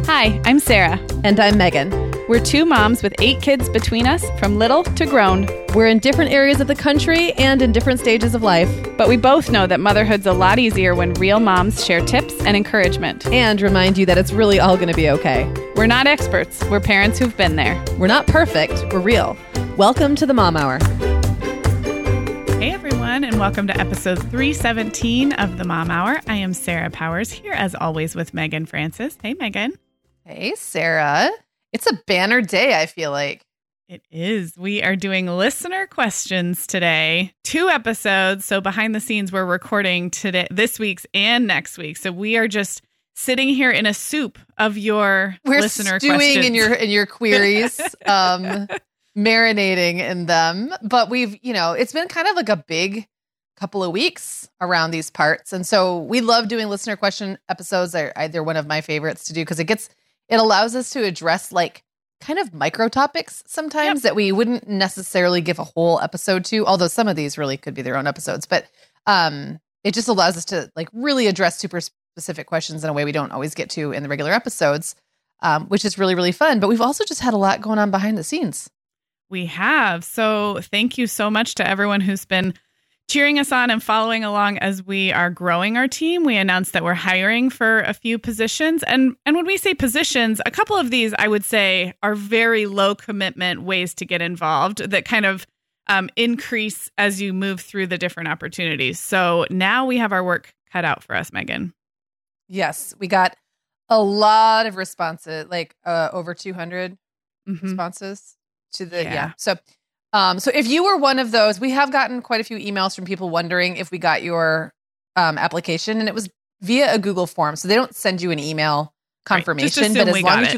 Hi, I'm Sarah. And I'm Megan. We're two moms with 8 kids between us, from little to grown. We're in different areas of the country and in different stages of life. But we both know that motherhood's a lot easier when real moms share tips and encouragement. And remind you that it's really all going to be okay. We're not experts. We're parents who've been there. We're not perfect. We're real. Welcome to the Mom Hour. Hey, everyone, and welcome to episode 317 of the Mom Hour. I am Sarah Powers, here as always with Megan Francis. Hey, Megan. Hey, Sarah. It's a banner day, I feel like. It is. We are doing listener questions today. 2 episodes. So behind the scenes, we're recording today, this week's and next week. So we are just sitting here in a soup of your listener questions. We're stewing in your queries, marinating in them. But we've, it's been kind of like a big couple of weeks around these parts. And so we love doing listener question episodes. They're one of my favorites to do because it allows us to address like kind of micro topics sometimes that we wouldn't necessarily give a whole episode to, although some of these really could be their own episodes. But it just allows us to like really address super specific questions in a way we don't always get to in the regular episodes, which is really, really fun. But we've also just had a lot going on behind the scenes. We have. So thank you so much to everyone who's been cheering us on and following along as we are growing our team. We announced that we're hiring for a few positions. And when we say positions, a couple of these, I would say, are very low commitment ways to get involved that kind of increase as you move through the different opportunities. So now we have our work cut out for us, Megan. Yes, we got a lot of responses, like over 200 responses to the, So if you were one of those, we have gotten quite a few emails from people wondering if we got your application, and it was via a Google form. So they don't send you an email confirmation, but as long as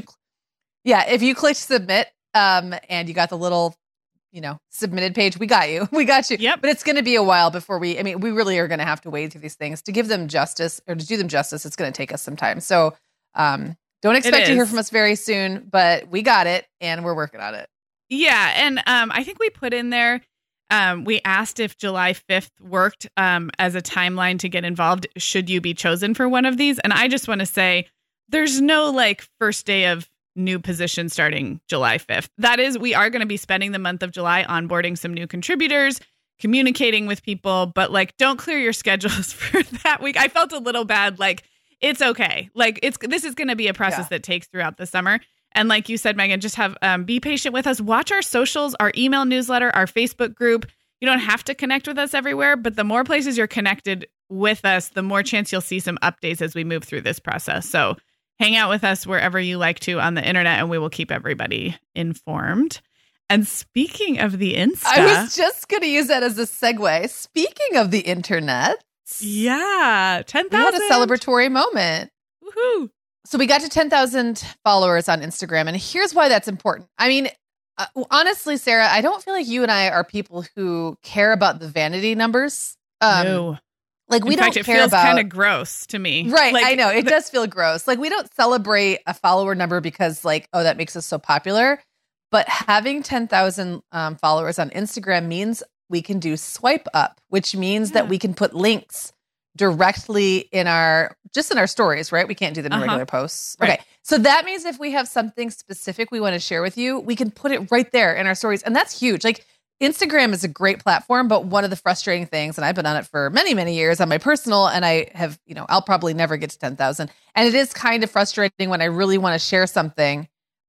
if you clicked submit and you got the little, submitted page, we got you. We got you. Yep. But it's going to be a while before we really are going to have to wade through these things to give them justice, or to do them justice. It's going to take us some time. So don't expect to hear from us very soon, but we got it and we're working on it. Yeah. And I think we put in there, we asked if July 5th worked as a timeline to get involved. Should you be chosen for one of these? And I just want to say there's no like first day of new position starting July 5th. That is, we are going to be spending the month of July onboarding some new contributors, communicating with people, but like don't clear your schedules for that week. I felt a little bad. Like it's okay. Like this is going to be a process that takes throughout the summer. And like you said, Megan, just have be patient with us. Watch our socials, our email newsletter, our Facebook group. You don't have to connect with us everywhere, but the more places you're connected with us, the more chance you'll see some updates as we move through this process. So hang out with us wherever you like to on the internet, and we will keep everybody informed. And speaking of the Insta, I was just going to use that as a segue. Speaking of the internet, 10,000. We had a celebratory moment. Woohoo! So we got to 10,000 followers on Instagram, and here's why that's important. I mean, honestly, Sarah, I don't feel like you and I are people who care about the vanity numbers. No. Like we don't care about. It feels kind of gross to me. Right, like, I know. It does feel gross. Like we don't celebrate a follower number because like, oh, that makes us so popular. But having 10,000 followers on Instagram means we can do swipe up, which means that we can put links directly in our stories, right? We can't do them in regular posts. Right. Okay. So that means if we have something specific we want to share with you, we can put it right there in our stories. And that's huge. Like Instagram is a great platform, but one of the frustrating things, and I've been on it for many, many years on my personal, and I have, I'll probably never get to 10,000. And it is kind of frustrating when I really want to share something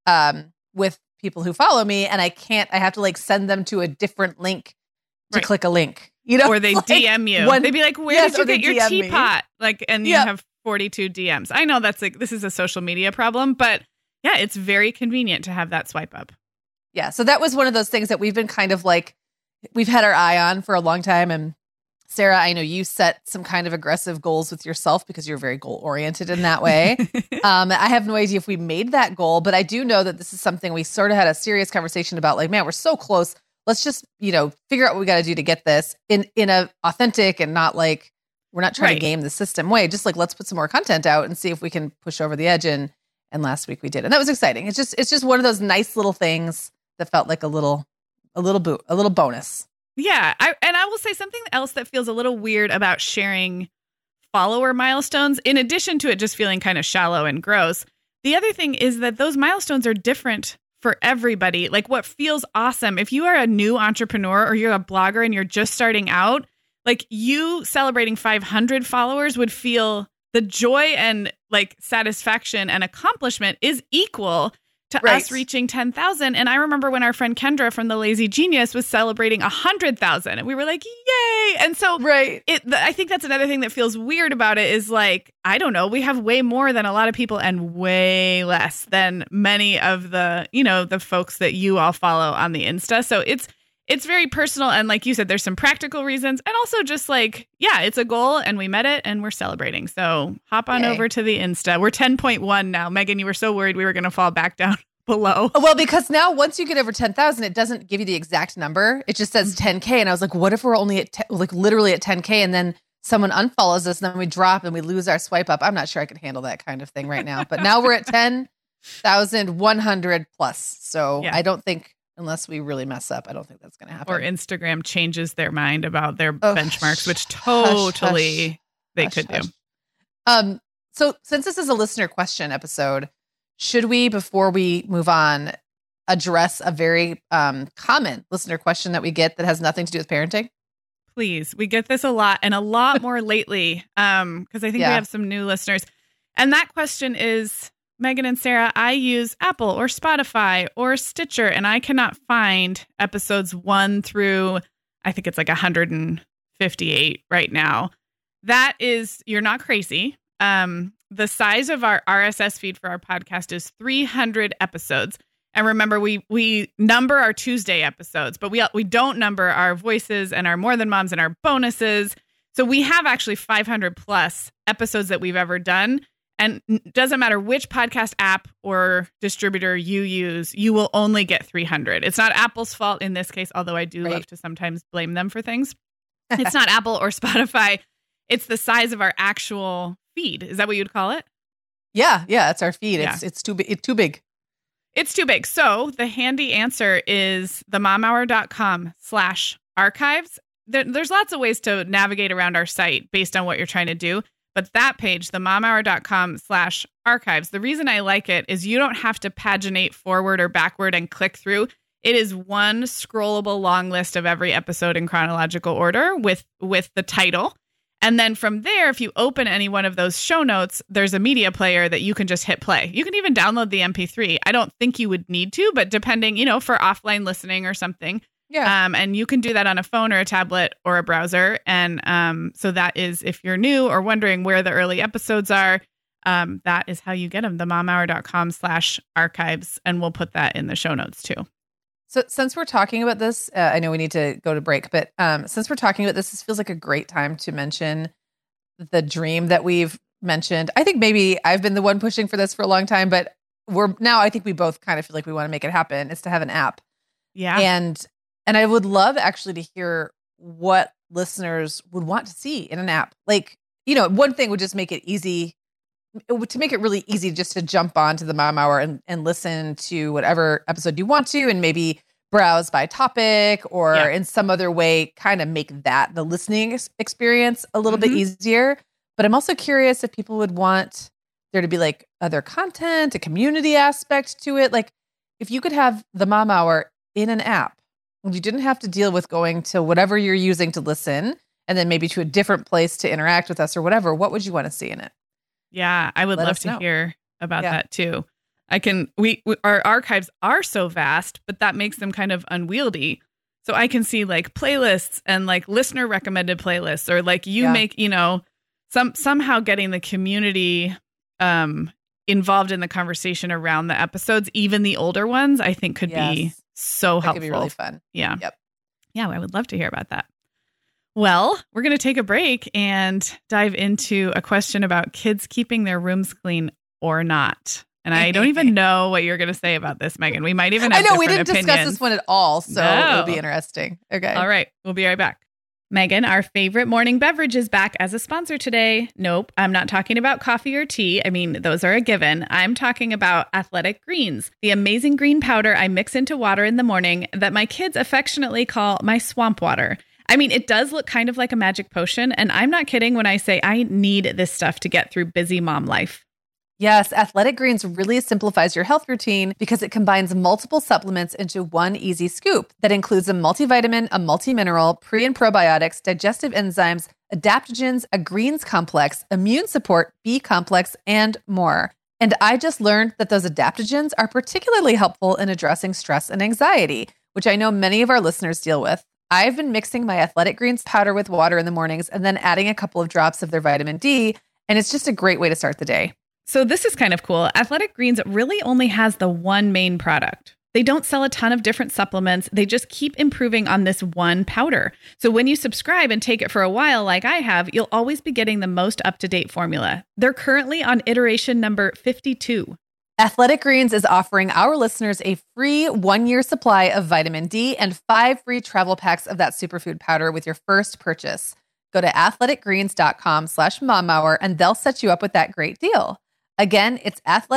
with people who follow me, and I have to like send them to a different link to click a link. Or they like DM you. They'd be like, where did you get your teapot? Like, and you have 42 DMs. I know that's like, this is a social media problem, but yeah, it's very convenient to have that swipe up. Yeah. So that was one of those things that we've been kind of like, we've had our eye on for a long time. And Sarah, I know you set some kind of aggressive goals with yourself because you're very goal oriented in that way. I have no idea if we made that goal, but I do know that this is something we sort of had a serious conversation about. Like, man, we're so close. Let's just, figure out what we got to do to get this in a authentic and not like, we're not trying to game the system way. Just like, let's put some more content out and see if we can push over the edge. And last week we did. And that was exciting. It's just one of those nice little things that felt like a little bonus. Yeah. I will say something else that feels a little weird about sharing follower milestones, in addition to it just feeling kind of shallow and gross. the other thing is that those milestones are different for everybody. Like what feels awesome, if you are a new entrepreneur or you're a blogger and you're just starting out, like you celebrating 500 followers would feel the joy and like satisfaction and accomplishment is equal to us reaching 10,000. And I remember when our friend Kendra from The Lazy Genius was celebrating 100,000 and we were like, yay. And so I think that's another thing that feels weird about it is like, I don't know, we have way more than a lot of people and way less than many of the, you know, the folks that you all follow on the Insta. So it's very personal. And like you said, there's some practical reasons and also just like, yeah, it's a goal and we met it and we're celebrating. So hop on over to the Insta. We're 10.1 now. Megan, you were so worried we were going to fall back down below. Well, because now once you get over 10,000, it doesn't give you the exact number. It just says 10K. And I was like, what if we're only at literally at 10K and then someone unfollows us and then we drop and we lose our swipe up? I'm not sure I could handle that kind of thing right now. But now we're at 10,100 plus. So I don't think, unless we really mess up, I don't think that's going to happen. Or Instagram changes their mind about their benchmarks, which totally they could do. So since this is a listener question episode, should we, before we move on, address a very common listener question that we get that has nothing to do with parenting? Please. We get this a lot and a lot more lately because I think we have some new listeners. And that question is, Megan and Sarah, I use Apple or Spotify or Stitcher, and I cannot find episodes 1 through, I think it's like 158 right now. That is, you're not crazy. The size of our RSS feed for our podcast is 300 episodes. And remember, we number our Tuesday episodes, but we don't number our voices and our More Than Moms and our bonuses. So we have actually 500 plus episodes that we've ever done. And it doesn't matter which podcast app or distributor you use, you will only get 300. It's not Apple's fault in this case, although I do love to sometimes blame them for things. It's not Apple or Spotify. It's the size of our actual feed. Is that what you'd call it? Yeah, it's our feed. Yeah. It's too big. It's too big. So the handy answer is themomhour.com/archives. There's lots of ways to navigate around our site based on what you're trying to do. But that page, themomhour.com/archives, the reason I like it is you don't have to paginate forward or backward and click through. It is one scrollable long list of every episode in chronological order with the title. And then from there, if you open any one of those show notes, there's a media player that you can just hit play. You can even download the MP3. I don't think you would need to, but depending, for offline listening or something. Yeah. And you can do that on a phone or a tablet or a browser. And so that is, if you're new or wondering where the early episodes are, that is how you get them, themomhour.com/archives. And we'll put that in the show notes too. So since we're talking about this, I know we need to go to break, but since we're talking about this feels like a great time to mention the dream that we've mentioned. I think maybe I've been the one pushing for this for a long time, but I think we both kind of feel like we want to make it happen, is to have an app. Yeah. And I would love actually to hear what listeners would want to see in an app. Like, one thing would just make it easy, to make it really easy just to jump onto the Mom Hour and listen to whatever episode you want to, and maybe browse by topic or in some other way, kind of make that the listening experience a little bit easier. But I'm also curious if people would want there to be like other content, a community aspect to it. Like if you could have the Mom Hour in an app, you didn't have to deal with going to whatever you're using to listen and then maybe to a different place to interact with us or whatever, what would you want to see in it? Yeah, I would love to hear about that too. Our archives are so vast, but that makes them kind of unwieldy. So I can see like playlists and like listener recommended playlists, or like make, somehow getting the community involved in the conversation around the episodes, even the older ones, I think could be so helpful. Could be really fun. Yeah. Yep. Yeah, I would love to hear about that. Well, we're going to take a break and dive into a question about kids keeping their rooms clean or not. And I don't even know what you're going to say about this, Megan. We might even have we didn't discuss this one at all, so it'll be interesting. Okay. All right. We'll be right back. Megan, our favorite morning beverage, is back as a sponsor today. Nope, I'm not talking about coffee or tea. I mean, those are a given. I'm talking about Athletic Greens, the amazing green powder I mix into water in the morning that my kids affectionately call my swamp water. I mean, it does look kind of like a magic potion, and I'm not kidding when I say I need this stuff to get through busy mom life. Yes, Athletic Greens really simplifies your health routine because it combines multiple supplements into one easy scoop that includes a multivitamin, a multimineral, pre and probiotics, digestive enzymes, adaptogens, a greens complex, immune support, B complex, and more. And I just learned that those adaptogens are particularly helpful in addressing stress and anxiety, which I know many of our listeners deal with. I've been mixing my Athletic Greens powder with water in the mornings and then adding a couple of drops of their vitamin D, and it's just a great way to start the day. So this is kind of cool. Athletic Greens really only has the one main product. They don't sell a ton of different supplements. They just keep improving on this one powder. So when you subscribe and take it for a while, like I have, you'll always be getting the most up-to-date formula. They're currently on iteration number 52. Athletic Greens is offering our listeners a free 1-year supply of vitamin D and 5 free travel packs of that superfood powder with your first purchase. Go to athleticgreens.com/momhour and they'll set you up with that great deal. Again, it's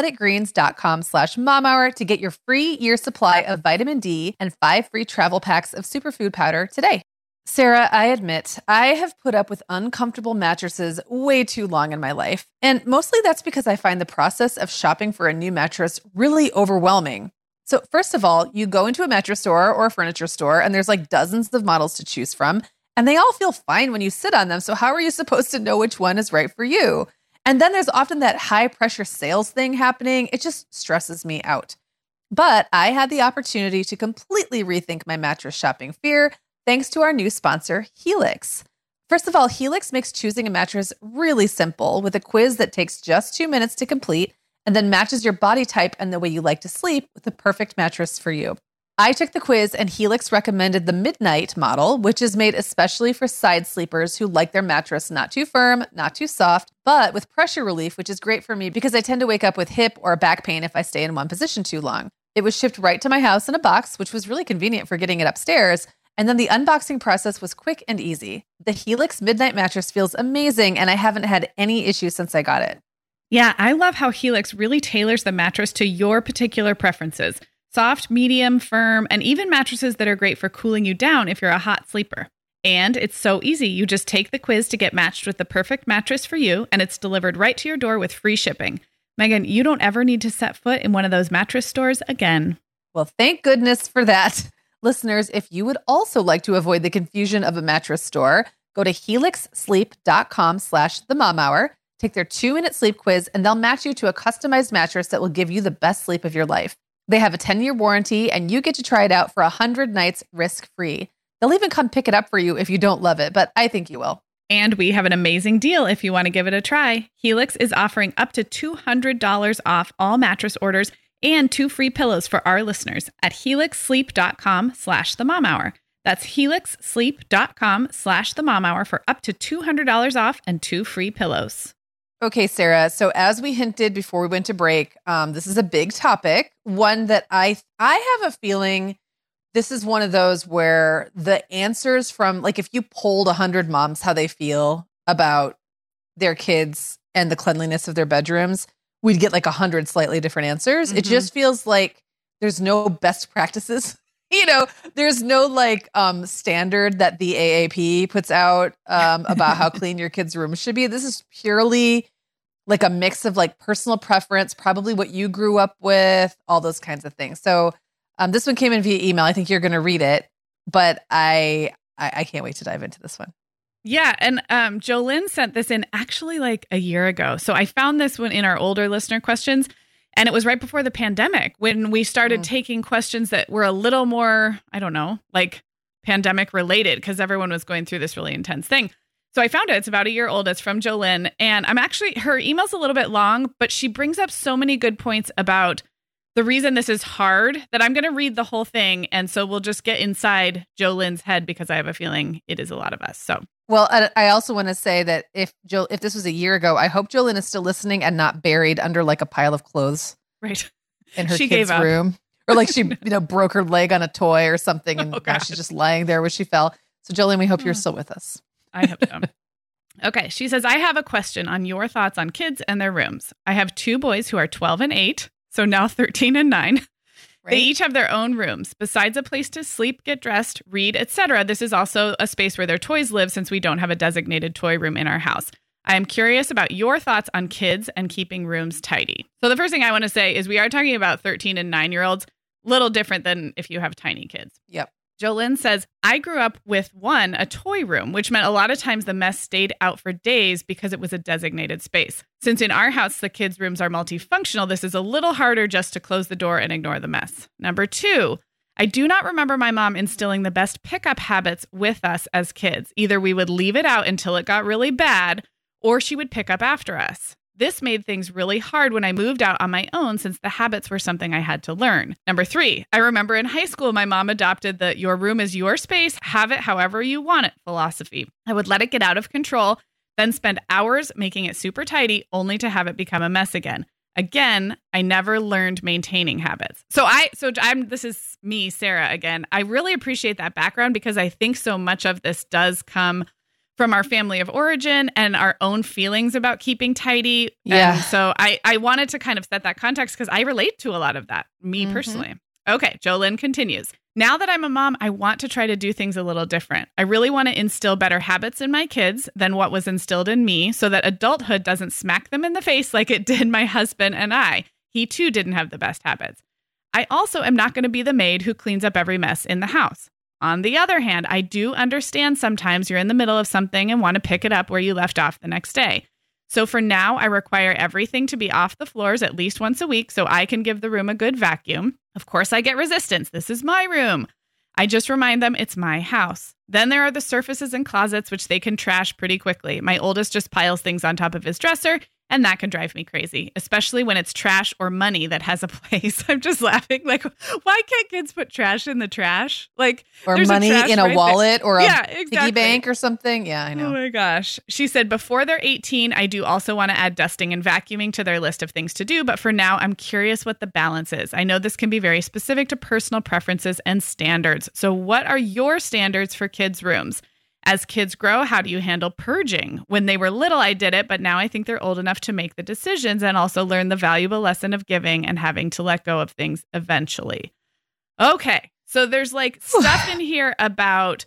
athleticgreens.com/momhour to get your free year supply of vitamin D and 5 free travel packs of superfood powder today. Sarah, I admit, I have put up with uncomfortable mattresses way too long in my life. And mostly that's because I find the process of shopping for a new mattress really overwhelming. So first of all, you go into a mattress store or a furniture store and there's like dozens of models to choose from. And they all feel fine when you sit on them. So how are you supposed to know which one is right for you? And then there's often that high pressure sales thing happening. It just stresses me out. But I had the opportunity to completely rethink my mattress shopping fear thanks to our new sponsor, Helix. First of all, Helix makes choosing a mattress really simple with a quiz that takes just 2 minutes to complete and then matches your body type and the way you like to sleep with the perfect mattress for you. I took the quiz and Helix recommended the Midnight model, which is made especially for side sleepers who like their mattress not too firm, not too soft, but with pressure relief, which is great for me because I tend to wake up with hip or back pain if I stay in one position too long. It was shipped right to my house in a box, which was really convenient for getting it upstairs. And then the unboxing process was quick and easy. The Helix Midnight mattress feels amazing, and I haven't had any issues since I got it. Yeah, I love how Helix really tailors the mattress to your particular preferences. Soft, medium, firm, and even mattresses that are great for cooling you down if you're a hot sleeper. And it's so easy. You just take the quiz to get matched with the perfect mattress for you, and it's delivered right to your door with free shipping. Megan, you don't ever need to set foot in one of those mattress stores again. Well, thank goodness for that. Listeners, if you would also like to avoid the confusion of a mattress store, go to helixsleep.com/themomhour, take their 2-minute sleep quiz, and they'll match you to a customized mattress that will give you the best sleep of your life. They have a 10-year warranty, and you get to try it out for 100 nights risk-free. They'll even come pick it up for you if you don't love it, but I think you will. And we have an amazing deal if you want to give it a try. Helix is offering up to $200 off all mattress orders and 2 free pillows for our listeners at helixsleep.com/themomhour. That's helixsleep.com/themomhour for up to $200 off and 2 free pillows. Okay, Sarah. So as we hinted before we went to break, this is a big topic, one that I have a feeling this is one of those where the answers from, like, if you polled 100 moms how they feel about their kids and the cleanliness of their bedrooms, we'd get like 100 slightly different answers. Mm-hmm. It just feels like there's no best practices. There's no like standard that the AAP puts out about how clean your kids' room should be. This is purely like a mix of like personal preference, probably what you grew up with, all those kinds of things. So this one came in via email. I think you're going to read it, but I can't wait to dive into this one. Yeah. And Jolynn sent this in actually like a year ago. So I found this one in our older listener questions. And it was right before the pandemic when we started taking questions that were a little more, I don't know, like pandemic related because everyone was going through this really intense thing. So I found it. It's about a year old. It's from Jolynn. And her email's a little bit long, but she brings up so many good points about the reason this is hard that I'm going to read the whole thing. And so we'll just get inside Jolynn's head because I have a feeling it is a lot of us. So. Well, I also want to say that if this was a year ago, I hope Jolynn is still listening and not buried under like a pile of clothes, right, in her kid's room, or like she broke her leg on a toy or something, and now she's just lying there where she fell. So Jolynn, we hope you're still with us. I hope so. Okay, she says, I have a question on your thoughts on kids and their rooms. I have 2 boys who are 12 and 8, so now 13 and 9. Right. They each have their own rooms. Besides a place to sleep, get dressed, read, etc., this is also a space where their toys live since we don't have a designated toy room in our house. I am curious about your thoughts on kids and keeping rooms tidy. So the first thing I want to say is we are talking about 13 and 9-year-olds, little different than if you have tiny kids. Yep. Jolynn says, I grew up with a toy room, which meant a lot of times the mess stayed out for days because it was a designated space. Since in our house, the kids' rooms are multifunctional, this is a little harder just to close the door and ignore the mess. Number 2, I do not remember my mom instilling the best pickup habits with us as kids. Either we would leave it out until it got really bad, or she would pick up after us. This made things really hard when I moved out on my own since the habits were something I had to learn. Number 3, I remember in high school, my mom adopted the your room is your space, have it however you want it philosophy. I would let it get out of control, then spend hours making it super tidy only to have it become a mess again. Again, I never learned maintaining habits. This is me, Sarah, again. I really appreciate that background because I think so much of this does come from our family of origin and our own feelings about keeping tidy. Yeah. And so I wanted to kind of set that context because I relate to a lot of that, me personally. Okay, Jolynn continues. Now that I'm a mom, I want to try to do things a little different. I really want to instill better habits in my kids than what was instilled in me so that adulthood doesn't smack them in the face like it did my husband and I. He too didn't have the best habits. I also am not going to be the maid who cleans up every mess in the house. On the other hand, I do understand sometimes you're in the middle of something and want to pick it up where you left off the next day. So for now, I require everything to be off the floors at least once a week so I can give the room a good vacuum. Of course, I get resistance. This is my room. I just remind them it's my house. Then there are the surfaces and closets, which they can trash pretty quickly. My oldest just piles things on top of his dresser, and that can drive me crazy, especially when it's trash or money that has a place. I'm just laughing. Like, why can't kids put trash in the trash? Like, or money in a wallet or a exactly. piggy bank or something. Yeah, I know. Oh my gosh. She said, before they're 18, I do also want to add dusting and vacuuming to their list of things to do. But for now, I'm curious what the balance is. I know this can be very specific to personal preferences and standards. So what are your standards for kids' rooms? As kids grow, how do you handle purging? When they were little, I did it, but now I think they're old enough to make the decisions and also learn the valuable lesson of giving and having to let go of things eventually. Okay. So there's like stuff in here about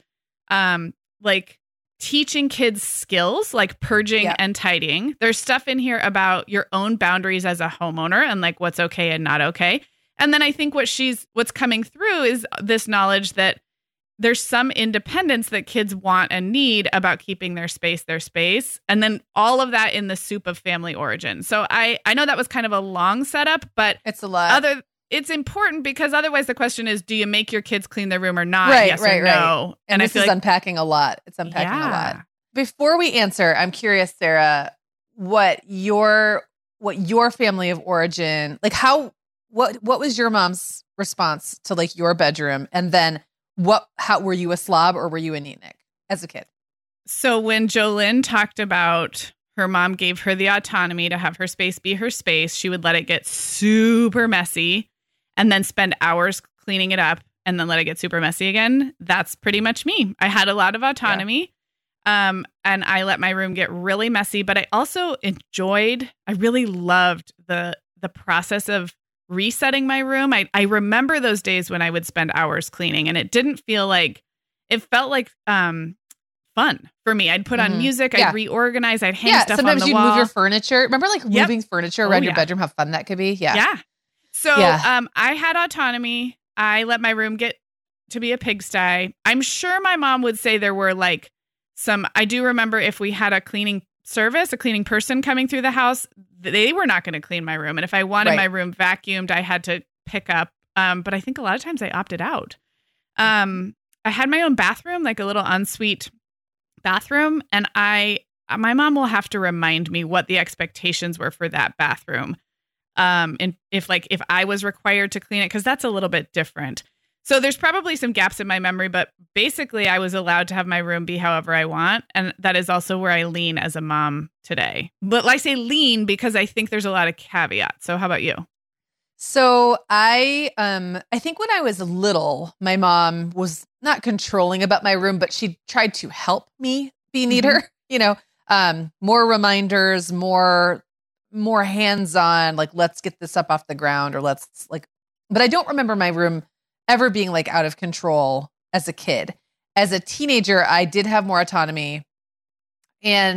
like teaching kids skills like purging and tidying. There's stuff in here about your own boundaries as a homeowner and like what's okay and not okay. And then I think what's coming through is this knowledge that there's some independence that kids want and need about keeping their space. And then all of that in the soup of family origin. So I know that was kind of a long setup, but it's a lot. It's important because otherwise the question is, do you make your kids clean their room or not? Right, yes or no. And this is unpacking a lot. It's unpacking a lot. Before we answer, I'm curious, Sarah, what your family of origin, like what was your mom's response to like your bedroom? And then how were you a slob or were you a neatnik as a kid? So when Jolynn talked about her mom gave her the autonomy to have her space be her space, she would let it get super messy and then spend hours cleaning it up and then let it get super messy again. That's pretty much me. I had a lot of autonomy and I let my room get really messy, but I also I really loved the process of resetting my room. I remember those days when I would spend hours cleaning and it felt like fun for me. I'd put on music, I'd reorganize, I'd hang stuff on the wall. Sometimes you'd move your furniture. Remember like moving furniture around your bedroom, how fun that could be? Yeah. So I had autonomy. I let my room get to be a pigsty. I'm sure my mom would say there were like I do remember if we had a cleaning service, a cleaning person coming through the house, they were not going to clean my room. And if I wanted my room vacuumed, I had to pick up. But I think a lot of times I opted out. I had my own bathroom, like a little ensuite bathroom. And my mom will have to remind me what the expectations were for that bathroom. And if I was required to clean it, because that's a little bit different. So there's probably some gaps in my memory, but basically I was allowed to have my room be however I want. And that is also where I lean as a mom today. But I say lean because I think there's a lot of caveats. So how about you? So I think when I was little, my mom was not controlling about my room, but she tried to help me be neater, more reminders, more hands-on, like, let's get this up off the ground or but I don't remember my room ever being like out of control as a kid. As a teenager, I did have more autonomy. And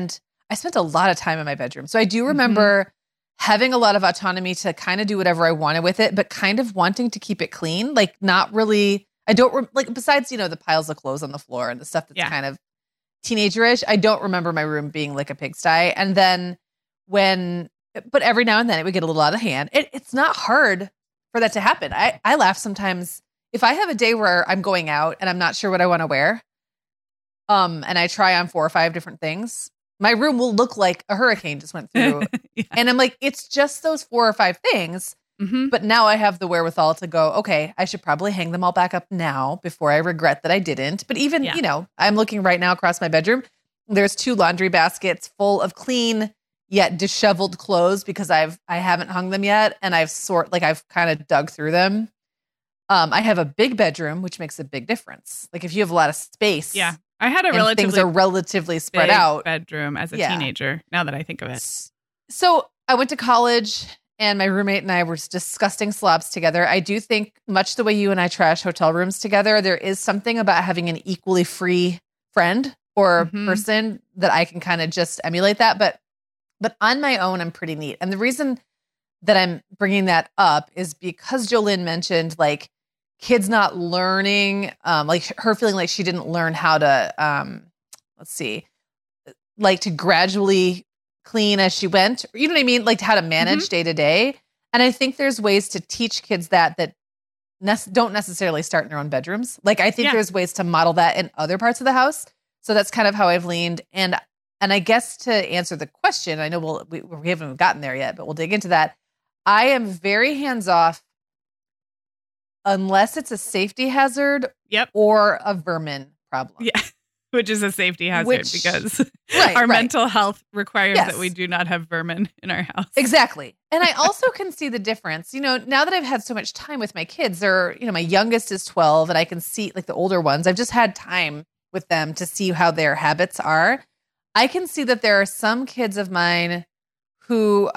I spent a lot of time in my bedroom. So I do remember having a lot of autonomy to kind of do whatever I wanted with it, but kind of wanting to keep it clean. Like not really, I don't like, besides, you know, the piles of clothes on the floor and the stuff that's kind of teenagerish, I don't remember my room being like a pigsty. And then but every now and then it would get a little out of hand. It's not hard for that to happen. I laugh sometimes if I have a day where I'm going out and I'm not sure what I want to wear, and I try on 4 or 5 different things, my room will look like a hurricane just went through. And I'm like, it's just those 4 or 5 things. But now I have the wherewithal to go, okay, I should probably hang them all back up now before I regret that I didn't. But even, you know, I'm looking right now across my bedroom. There's 2 laundry baskets full of clean yet disheveled clothes because I haven't hung them yet. And I've kind of dug through them. I have a big bedroom, which makes a big difference. Like if you have a lot of space. Yeah. I had a things are relatively spread out bedroom as a teenager. Now that I think of it. So I went to college and my roommate and I were disgusting slobs together. I do think much the way you and I trash hotel rooms together, there is something about having an equally free friend or person that I can kind of just emulate that. But on my own, I'm pretty neat. And the reason that I'm bringing that up is because Jolynn mentioned like kids not learning, like her feeling like she didn't learn how to, like to gradually clean as she went, you know what I mean? Like how to manage day to day. And I think there's ways to teach kids that don't necessarily start in their own bedrooms. Like I think there's ways to model that in other parts of the house. So that's kind of how I've leaned. And I guess to answer the question, I know we haven't gotten there yet, but we'll dig into that. I am very hands-off unless it's a safety hazard or a vermin problem. Yeah, which is a safety hazard because our mental health requires that we do not have vermin in our house. Exactly. And I also can see the difference. You know, now that I've had so much time with my kids, my youngest is 12 and I can see like the older ones. I've just had time with them to see how their habits are. I can see that there are some kids of mine who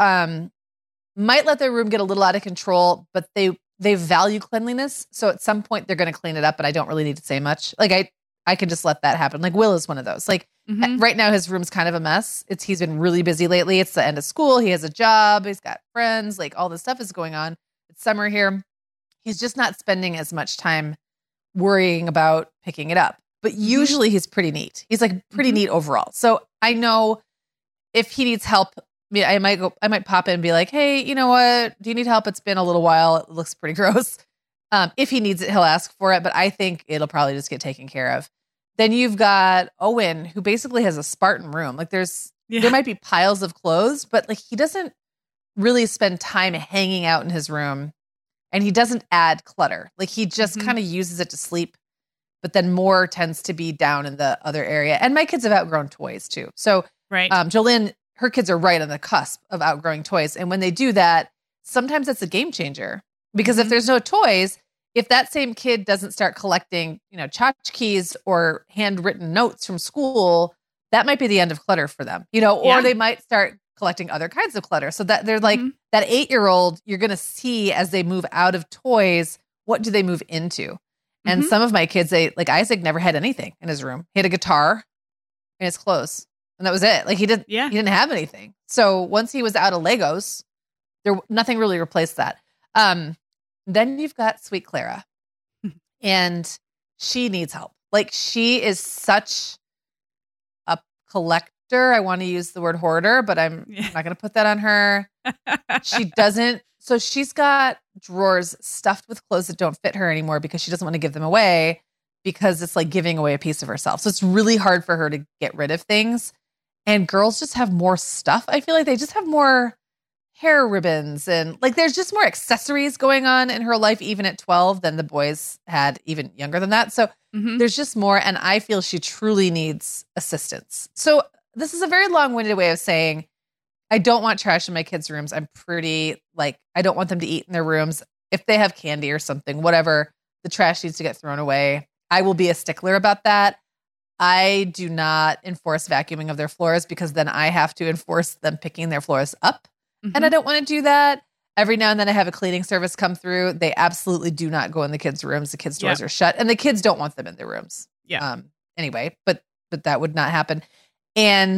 might let their room get a little out of control, but they value cleanliness. So at some point they're going to clean it up, but I don't really need to say much. Like I can just let that happen. Like Will is one of those. Like right now his room's kind of a mess. He's been really busy lately. It's the end of school. He has a job. He's got friends. Like all this stuff is going on. It's summer here. He's just not spending as much time worrying about picking it up. But usually he's pretty neat. He's like pretty neat overall. So I know if he needs help, I might pop in and be like, hey, you know what? Do you need help? It's been a little while. It looks pretty gross. If he needs it, he'll ask for it, but I think it'll probably just get taken care of. Then you've got Owen, who basically has a Spartan room. Like there might be piles of clothes, but like he doesn't really spend time hanging out in his room and he doesn't add clutter. Like he just kind of uses it to sleep, but then more tends to be down in the other area. And my kids have outgrown toys too. So Jolynn, her kids are right on the cusp of outgrowing toys. And when they do that, sometimes it's a game changer because if there's no toys, if that same kid doesn't start collecting, tchotchkes or handwritten notes from school, that might be the end of clutter for them, or they might start collecting other kinds of clutter. So that they're like that 8-year-old, you're going to see as they move out of toys, what do they move into? And some of my kids, like Isaac never had anything in his room. He had a guitar and his clothes. And that was it. Like he didn't have anything. So once he was out of Legos, nothing really replaced that. Then you've got sweet Clara and she needs help. Like she is such a collector. I want to use the word hoarder, but I'm not going to put that on her. She doesn't. So she's got drawers stuffed with clothes that don't fit her anymore because she doesn't want to give them away because it's like giving away a piece of herself. So it's really hard for her to get rid of things. And girls just have more stuff. I feel like they just have more hair ribbons and like there's just more accessories going on in her life, even at 12 than the boys had even younger than that. So there's just more. And I feel she truly needs assistance. So this is a very long-winded way of saying, I don't want trash in my kids' rooms. I'm pretty I don't want them to eat in their rooms. If they have candy or something, whatever, the trash needs to get thrown away. I will be a stickler about that. I do not enforce vacuuming of their floors because then I have to enforce them picking their floors up. And I don't want to do that. Every now and then I have a cleaning service come through. They absolutely do not go in the kids' rooms. The kids' doors are shut and the kids don't want them in their rooms. Anyway, but that would not happen. And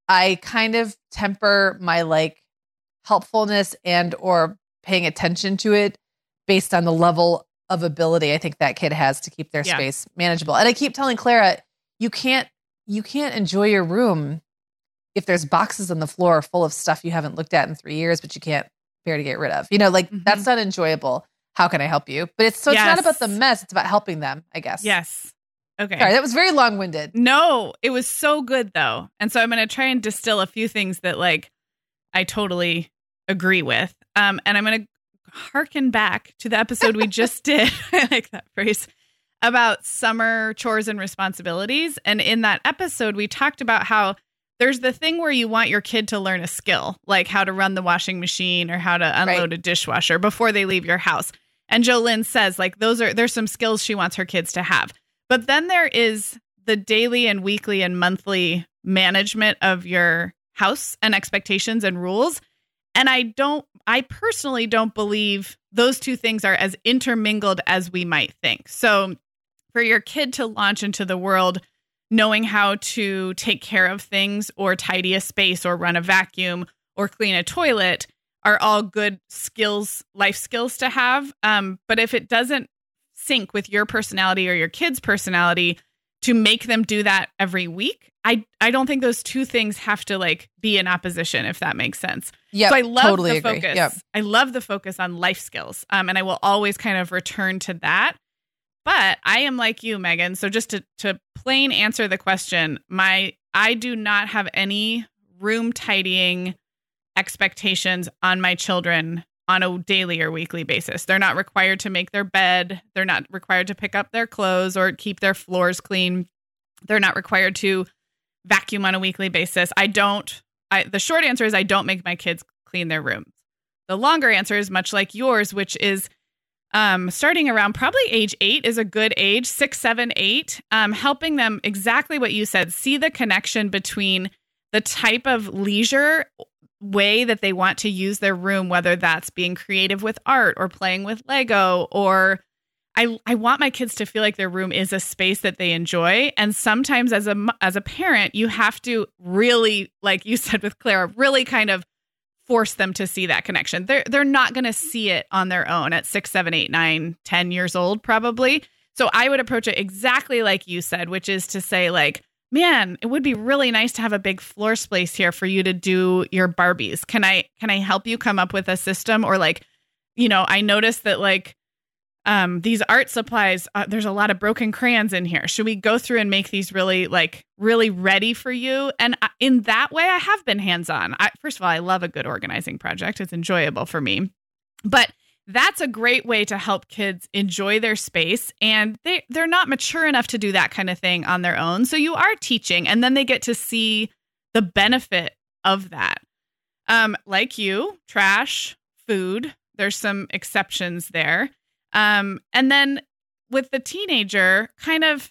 I kind of temper my like helpfulness and or paying attention to it based on the level of ability I think that kid has to keep their space manageable. And I keep telling Clara, you can't enjoy your room if there's boxes on the floor full of stuff you haven't looked at in 3 years, but you can't bear to get rid of. Like that's not enjoyable. How can I help you? But it's not about the mess. It's about helping them, I guess. Yes. Okay. Sorry, that was very long-winded. No, it was so good though. And so I'm going to try and distill a few things that like I totally agree with. And I'm going to harken back to the episode we just did. I like that phrase about summer chores and responsibilities. And in that episode, we talked about how there's the thing where you want your kid to learn a skill, like how to run the washing machine or how to unload a dishwasher before they leave your house. And JoLynn says like there's some skills she wants her kids to have. But then there is the daily and weekly and monthly management of your house and expectations and rules. And I personally don't believe those two things are as intermingled as we might think. So for your kid to launch into the world knowing how to take care of things or tidy a space or run a vacuum or clean a toilet are all good skills, life skills to have. But if it doesn't sync with your personality or your kid's personality to make them do that every week, I don't think those two things have to like be in opposition, if that makes sense. Yeah, so I love totally the agree. focus. Yep. I love the focus on life skills. And I will always kind of return to that. But I am like you, Megan. So just to plain answer the question, I do not have any room tidying expectations on my children on a daily or weekly basis. They're not required to make their bed. They're not required to pick up their clothes or keep their floors clean. They're not required to vacuum on a weekly basis. The short answer is I don't make my kids clean their rooms. The longer answer is much like yours, which is starting around probably age 8 is a good age, 6, 7, 8, helping them exactly what you said, see the connection between the type of leisure way that they want to use their room, whether that's being creative with art or playing with Lego, or I want my kids to feel like their room is a space that they enjoy. And sometimes as a parent, you have to really, like you said with Clara, really kind of force them to see that connection. They're not going to see it on their own at 6, 7, 8, 9, 10 years old, probably. So I would approach it exactly like you said, which is to say like, man, it would be really nice to have a big floor space here for you to do your Barbies. Can I help you come up with a system? Or like, I noticed that like, these art supplies, there's a lot of broken crayons in here. Should we go through and make these really ready for you? And in that way, I have been hands-on. First of all, I love a good organizing project. It's enjoyable for me. But that's a great way to help kids enjoy their space. And they're not mature enough to do that kind of thing on their own. So you are teaching, and then they get to see the benefit of that. Like you, trash, food, there's some exceptions there. And then with the teenager, kind of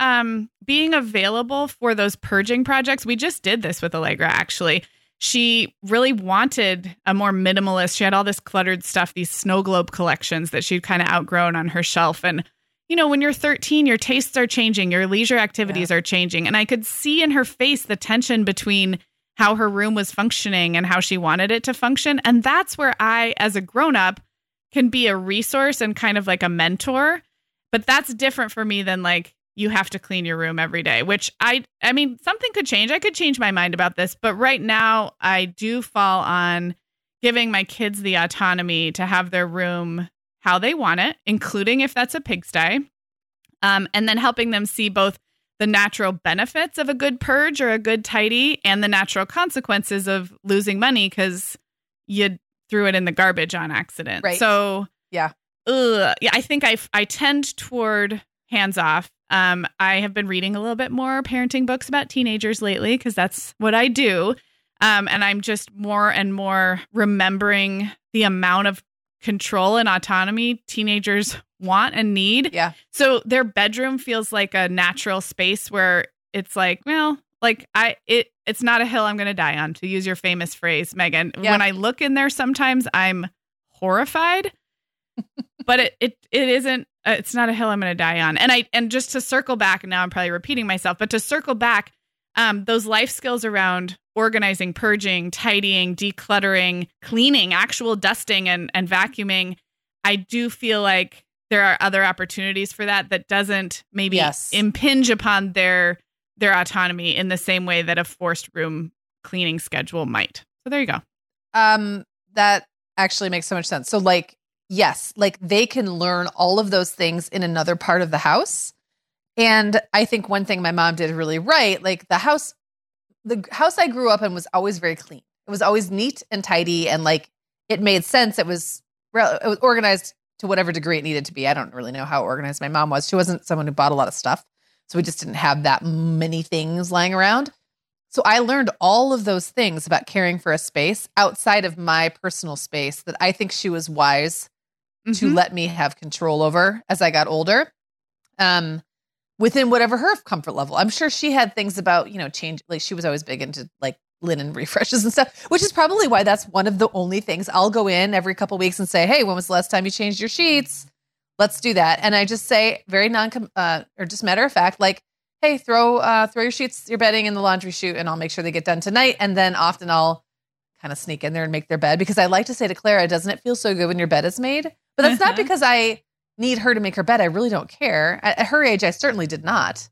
being available for those purging projects. We just did this with Allegra, actually. She really wanted a more minimalist. She had all this cluttered stuff, these snow globe collections that she'd kind of outgrown on her shelf. And, when you're 13, your tastes are changing, your leisure activities are changing. And I could see in her face the tension between how her room was functioning and how she wanted it to function. And that's where I, as a grown-up, can be a resource and kind of like a mentor. But that's different for me than like, you have to clean your room every day, which I mean, something could change. I could change my mind about this, but right now I do fall on giving my kids the autonomy to have their room how they want it, including if that's a pigsty. And then helping them see both the natural benefits of a good purge or a good tidy and the natural consequences of losing money because you threw it in the garbage on accident. Right. So yeah, I think I tend toward hands off. I have been reading a little bit more parenting books about teenagers lately because that's what I do. And I'm just more and more remembering the amount of control and autonomy teenagers want and need. Yeah. So their bedroom feels like a natural space where it's like, well, like it's not a hill I'm going to die on, to use your famous phrase, Megan. Yeah. When I look in there, sometimes I'm horrified, but it isn't. It's not a hill I'm going to die on. And just to circle back, and now I'm probably repeating myself, but to circle back, those life skills around organizing, purging, tidying, decluttering, cleaning, actual dusting and vacuuming, I do feel like there are other opportunities for that doesn't maybe impinge upon their autonomy in the same way that a forced room cleaning schedule might. So there you go. That actually makes so much sense. So like, yes, like they can learn all of those things in another part of the house. And I think one thing my mom did really right, like the house I grew up in was always very clean. It was always neat and tidy, and like it made sense. It was organized to whatever degree it needed to be. I don't really know how organized my mom was. She wasn't someone who bought a lot of stuff. So we just didn't have that many things lying around. So I learned all of those things about caring for a space outside of my personal space that I think she was wise to let me have control over as I got older, within whatever her comfort level. I'm sure she had things about, change. Like she was always big into like linen refreshes and stuff, which is probably why that's one of the only things I'll go in every couple of weeks and say, hey, when was the last time you changed your sheets? Let's do that. And I just say very or just matter of fact, like, hey, throw your sheets, your bedding in the laundry chute, and I'll make sure they get done tonight. And then often I'll kind of sneak in there and make their bed, because I like to say to Clara, doesn't it feel so good when your bed is made? But that's not because I need her to make her bed. I really don't care. At her age, I certainly did not.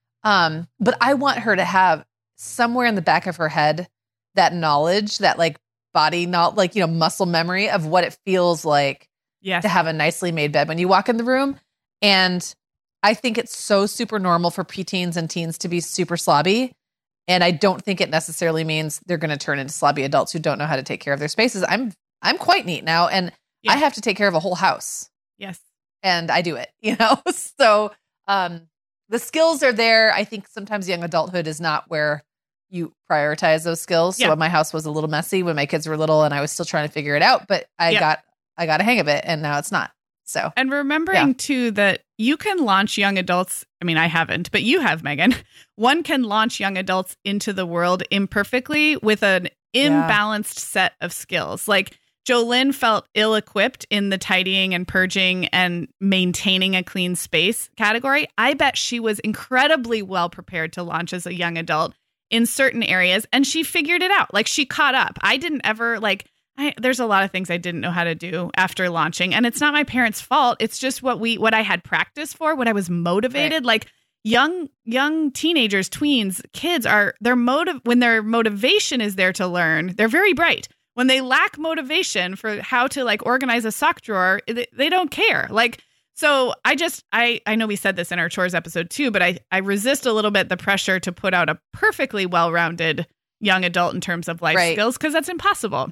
But I want her to have somewhere in the back of her head that knowledge, that like body, not like, muscle memory of what it feels like to have a nicely made bed when you walk in the room. And I think it's so super normal for preteens and teens to be super slobby. And I don't think it necessarily means they're going to turn into slobby adults who don't know how to take care of their spaces. I'm quite neat now, and I have to take care of a whole house. Yes. And I do it, So the skills are there. I think sometimes young adulthood is not where you prioritize those skills. So my house was a little messy when my kids were little, and I was still trying to figure it out, but I got a hang of it, and now it's not. So, and remembering too that you can launch young adults. I mean, I haven't, but you have, Megan. One can launch young adults into the world imperfectly with an imbalanced set of skills. Like Jolynn felt ill-equipped in the tidying and purging and maintaining a clean space category. I bet she was incredibly well prepared to launch as a young adult in certain areas, and she figured it out. Like she caught up. I didn't ever there's a lot of things I didn't know how to do after launching, and it's not my parents' fault. It's just what I had practice for, what I was motivated. Right. Like young teenagers, tweens, kids when their motivation is there to learn, they're very bright. When they lack motivation for how to like organize a sock drawer, they don't care. Like, so I know we said this in our chores episode too, but I resist a little bit the pressure to put out a perfectly well-rounded young adult in terms of life skills, because that's impossible.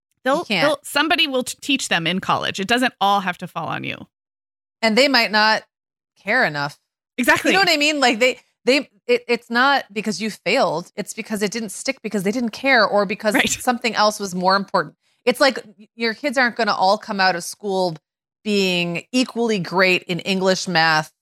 Somebody will teach them in college. It doesn't all have to fall on you. And they might not care enough. Exactly. You know what I mean? Like it's not because you failed. It's because it didn't stick, because they didn't care, or because something else was more important. It's like your kids aren't going to all come out of school being equally great in English, math,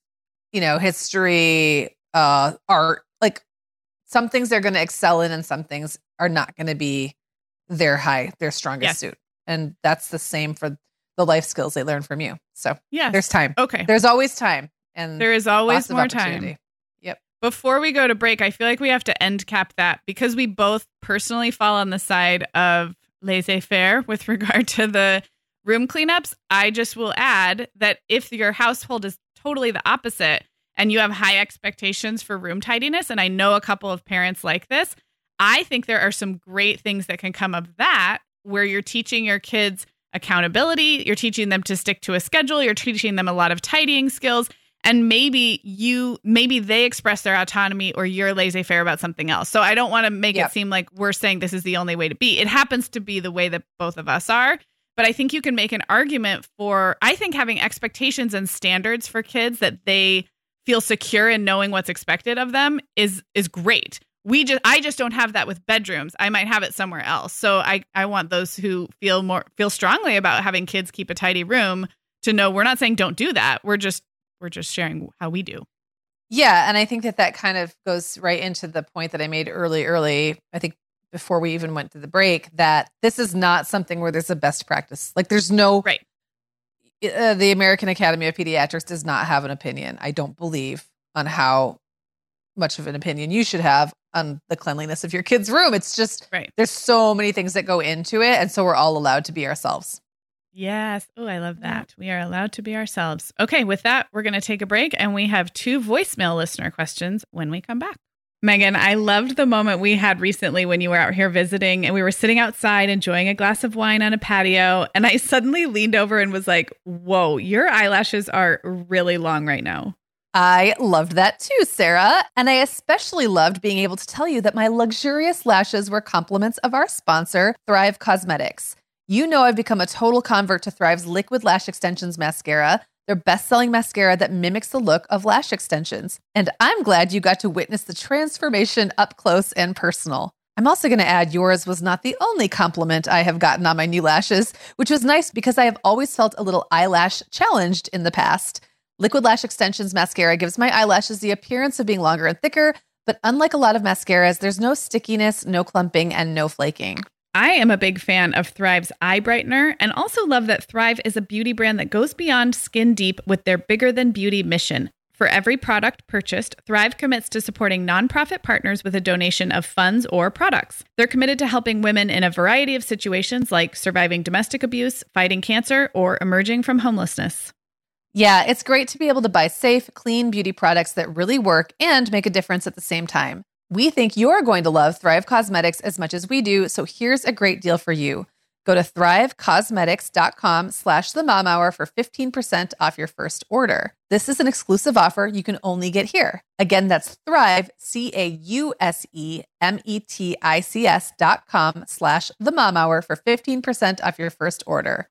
history, art. Like some things they're going to excel in, and some things are not going to be their strongest suit. And that's the same for the life skills they learn from you. So there's time. Okay. There's always time. And there is always more time. Yep. Before we go to break, I feel like we have to end cap that, because we both personally fall on the side of laissez-faire with regard to the room cleanups. I just will add that if your household is totally the opposite and you have high expectations for room tidiness, and I know a couple of parents like this, I think there are some great things that can come of that, where you're teaching your kids accountability, you're teaching them to stick to a schedule, you're teaching them a lot of tidying skills, and maybe they express their autonomy, or you're laissez-faire about something else. So I don't want to make it seem like we're saying this is the only way to be. It happens to be the way that both of us are, but I think you can make an argument for, I think, having expectations and standards for kids that they feel secure in knowing what's expected of them is great. I just don't have that with bedrooms. I might have it somewhere else. So I want those who feel strongly about having kids keep a tidy room to know we're not saying don't do that. We're just sharing how we do. Yeah. And I think that kind of goes right into the point that I made early, I think before we even went to the break, that this is not something where there's a best practice. Like there's no, the American Academy of Pediatrics does not have an opinion, I don't believe, on how much of an opinion you should have on the cleanliness of your kid's room. It's just, Right. there's so many things that go into it. And so we're all allowed to be ourselves. Yes. Oh, I love that. We are allowed to be ourselves. Okay. With that, we're going to take a break and we have 2 voicemail listener questions when we come back. Megan, I loved the moment we had recently when you were out here visiting and we were sitting outside enjoying a glass of wine on a patio. And I suddenly leaned over and was like, whoa, your eyelashes are really long right now. I loved that too, Sarah. And I especially loved being able to tell you that my luxurious lashes were compliments of our sponsor, Thrive Cosmetics. You know I've become a total convert to Thrive's Liquid Lash Extensions mascara, their best-selling mascara that mimics the look of lash extensions. And I'm glad you got to witness the transformation up close and personal. I'm also going to add yours was not the only compliment I have gotten on my new lashes, which was nice because I have always felt a little eyelash challenged in the past. Liquid Lash Extensions mascara gives my eyelashes the appearance of being longer and thicker, but unlike a lot of mascaras, there's no stickiness, no clumping, and no flaking. I am a big fan of Thrive's eye brightener and also love that Thrive is a beauty brand that goes beyond skin deep with their bigger than beauty mission. For every product purchased, Thrive commits to supporting nonprofit partners with a donation of funds or products. They're committed to helping women in a variety of situations like surviving domestic abuse, fighting cancer, or emerging from homelessness. Yeah, it's great to be able to buy safe, clean beauty products that really work and make a difference at the same time. We think you're going to love Thrive Cosmetics as much as we do, so here's a great deal for you. Go to thrivecosmetics.com/themomhour for 15% off your first order. This is an exclusive offer you can only get here. Again, that's Thrive, CAUSEMETICS.com/themomhour for 15% off your first order.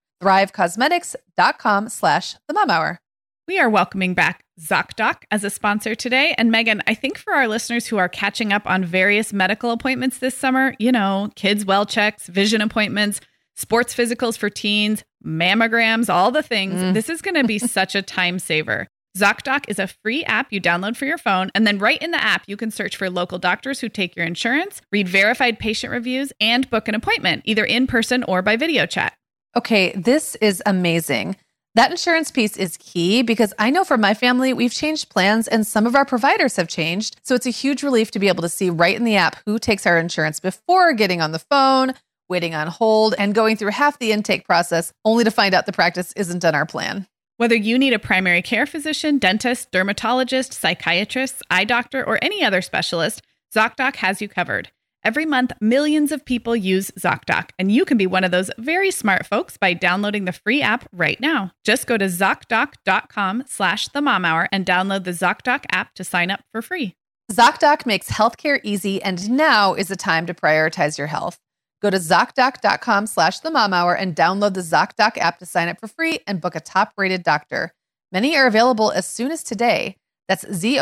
thrivecosmetics.com/themomhour. We are welcoming back ZocDoc as a sponsor today. And Megan, I think for our listeners who are catching up on various medical appointments this summer, you know, kids' well checks, vision appointments, sports physicals for teens, mammograms, all the things, this is going to be such a time saver. ZocDoc is a free app you download for your phone. And then right in the app, you can search for local doctors who take your insurance, read verified patient reviews, and book an appointment, either in person or by video chat. Okay, this is amazing. That insurance piece is key because I know for my family, we've changed plans and some of our providers have changed. So it's a huge relief to be able to see right in the app who takes our insurance before getting on the phone, waiting on hold, and going through half the intake process only to find out the practice isn't on our plan. Whether you need a primary care physician, dentist, dermatologist, psychiatrist, eye doctor, or any other specialist, ZocDoc has you covered. Every month, millions of people use ZocDoc, and you can be one of those very smart folks by downloading the free app right now. Just go to ZocDoc.com/themomhour and download the ZocDoc app to sign up for free. ZocDoc makes healthcare easy, and now is the time to prioritize your health. Go to ZocDoc.com/themomhour and download the ZocDoc app to sign up for free and book a top-rated doctor. Many are available as soon as today. That's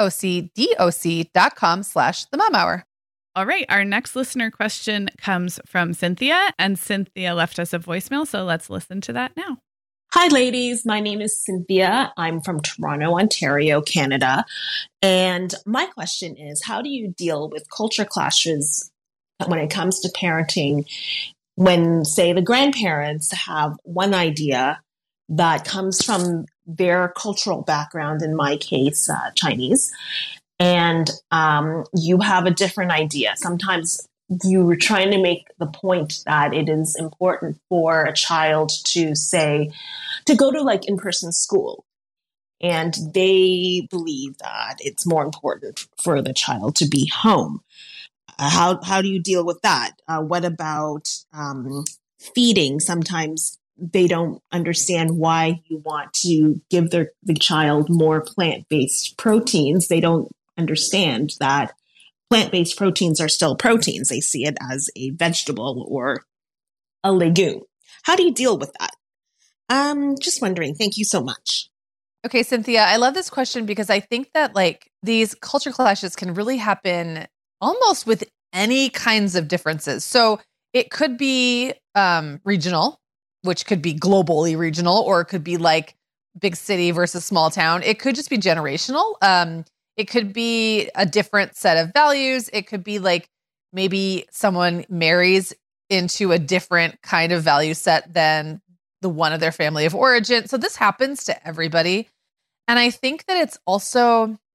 ZocDoc.com/themomhour. All right, our next listener question comes from Cynthia, and Cynthia left us a voicemail, so let's listen to that now. Hi, ladies. My name is Cynthia. I'm from Toronto, Ontario, Canada. And my question is, how do you deal with culture clashes when it comes to parenting when, say, the grandparents have one idea that comes from their cultural background, in my case, Chinese, and you have a different idea? Sometimes you were trying to make the point that it is important for a child to go to like in-person school. And they believe that it's more important for the child to be home. How do you deal with that? What about feeding? Sometimes they don't understand why you want to give the child more plant-based proteins. They don't understand that plant-based proteins are still proteins. They see it as a vegetable or a legume. How do you deal with that? Just wondering. Thank you so much. Okay, Cynthia, I love this question because I think that like these culture clashes can really happen almost with any kinds of differences. So it could be regional, which could be globally regional, or it could be like big city versus small town. It could just be generational. It could be a different set of values. It could be like maybe someone marries into a different kind of value set than the one of their family of origin. So this happens to everybody. And I think that it's also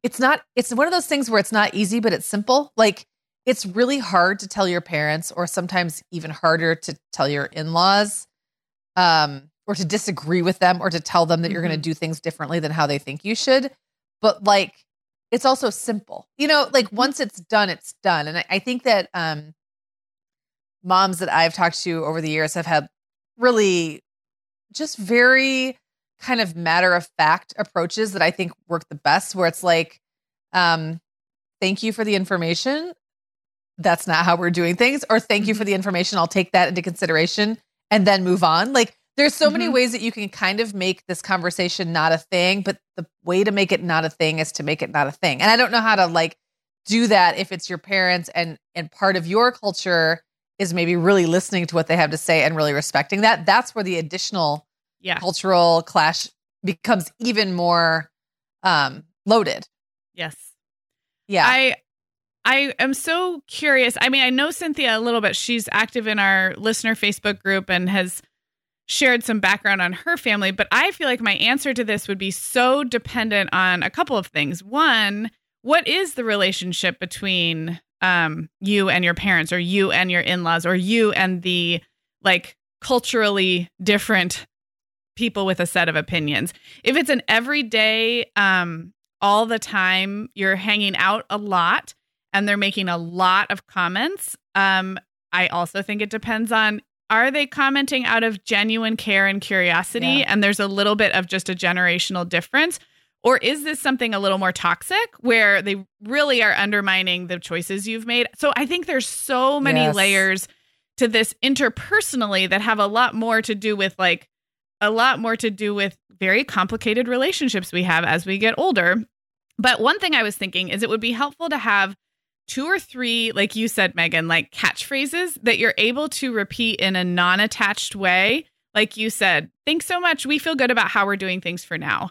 it's one of those things where it's not easy, but it's simple. Like, it's really hard to tell your parents, or sometimes even harder to tell your in-laws, or to disagree with them, or to tell them that you're going to do things differently than how they think you should. But like, it's also simple, like once it's done, it's done. And I think that moms that I've talked to over the years have had really just very kind of matter of fact approaches that I think work the best, where it's like, thank you for the information. That's not how we're doing things. Or thank you for the information. I'll take that into consideration and then move on. Like, there's so many ways that you can kind of make this conversation not a thing, but the way to make it not a thing is to make it not a thing. And I don't know how to like do that if it's your parents and part of your culture is maybe really listening to what they have to say and really respecting that. That's where the additional cultural clash becomes even more loaded. Yes. Yeah. I am so curious. I mean, I know Cynthia a little bit. She's active in our listener Facebook group and has shared some background on her family, but I feel like my answer to this would be so dependent on a couple of things. One, what is the relationship between you and your parents, or you and your in-laws, or you and the like culturally different people with a set of opinions? If it's an everyday, all the time, you're hanging out a lot and they're making a lot of comments, I also think it depends on, are they commenting out of genuine care and curiosity? Yeah. And there's a little bit of just a generational difference. Or is this something a little more toxic where they really are undermining the choices you've made? So I think there's so many layers to this interpersonally that have a lot more to do with very complicated relationships we have as we get older. But one thing I was thinking is it would be helpful to have 2 or 3, like you said, Megan, like catchphrases that you're able to repeat in a non-attached way. Like you said, thanks so much. We feel good about how we're doing things for now.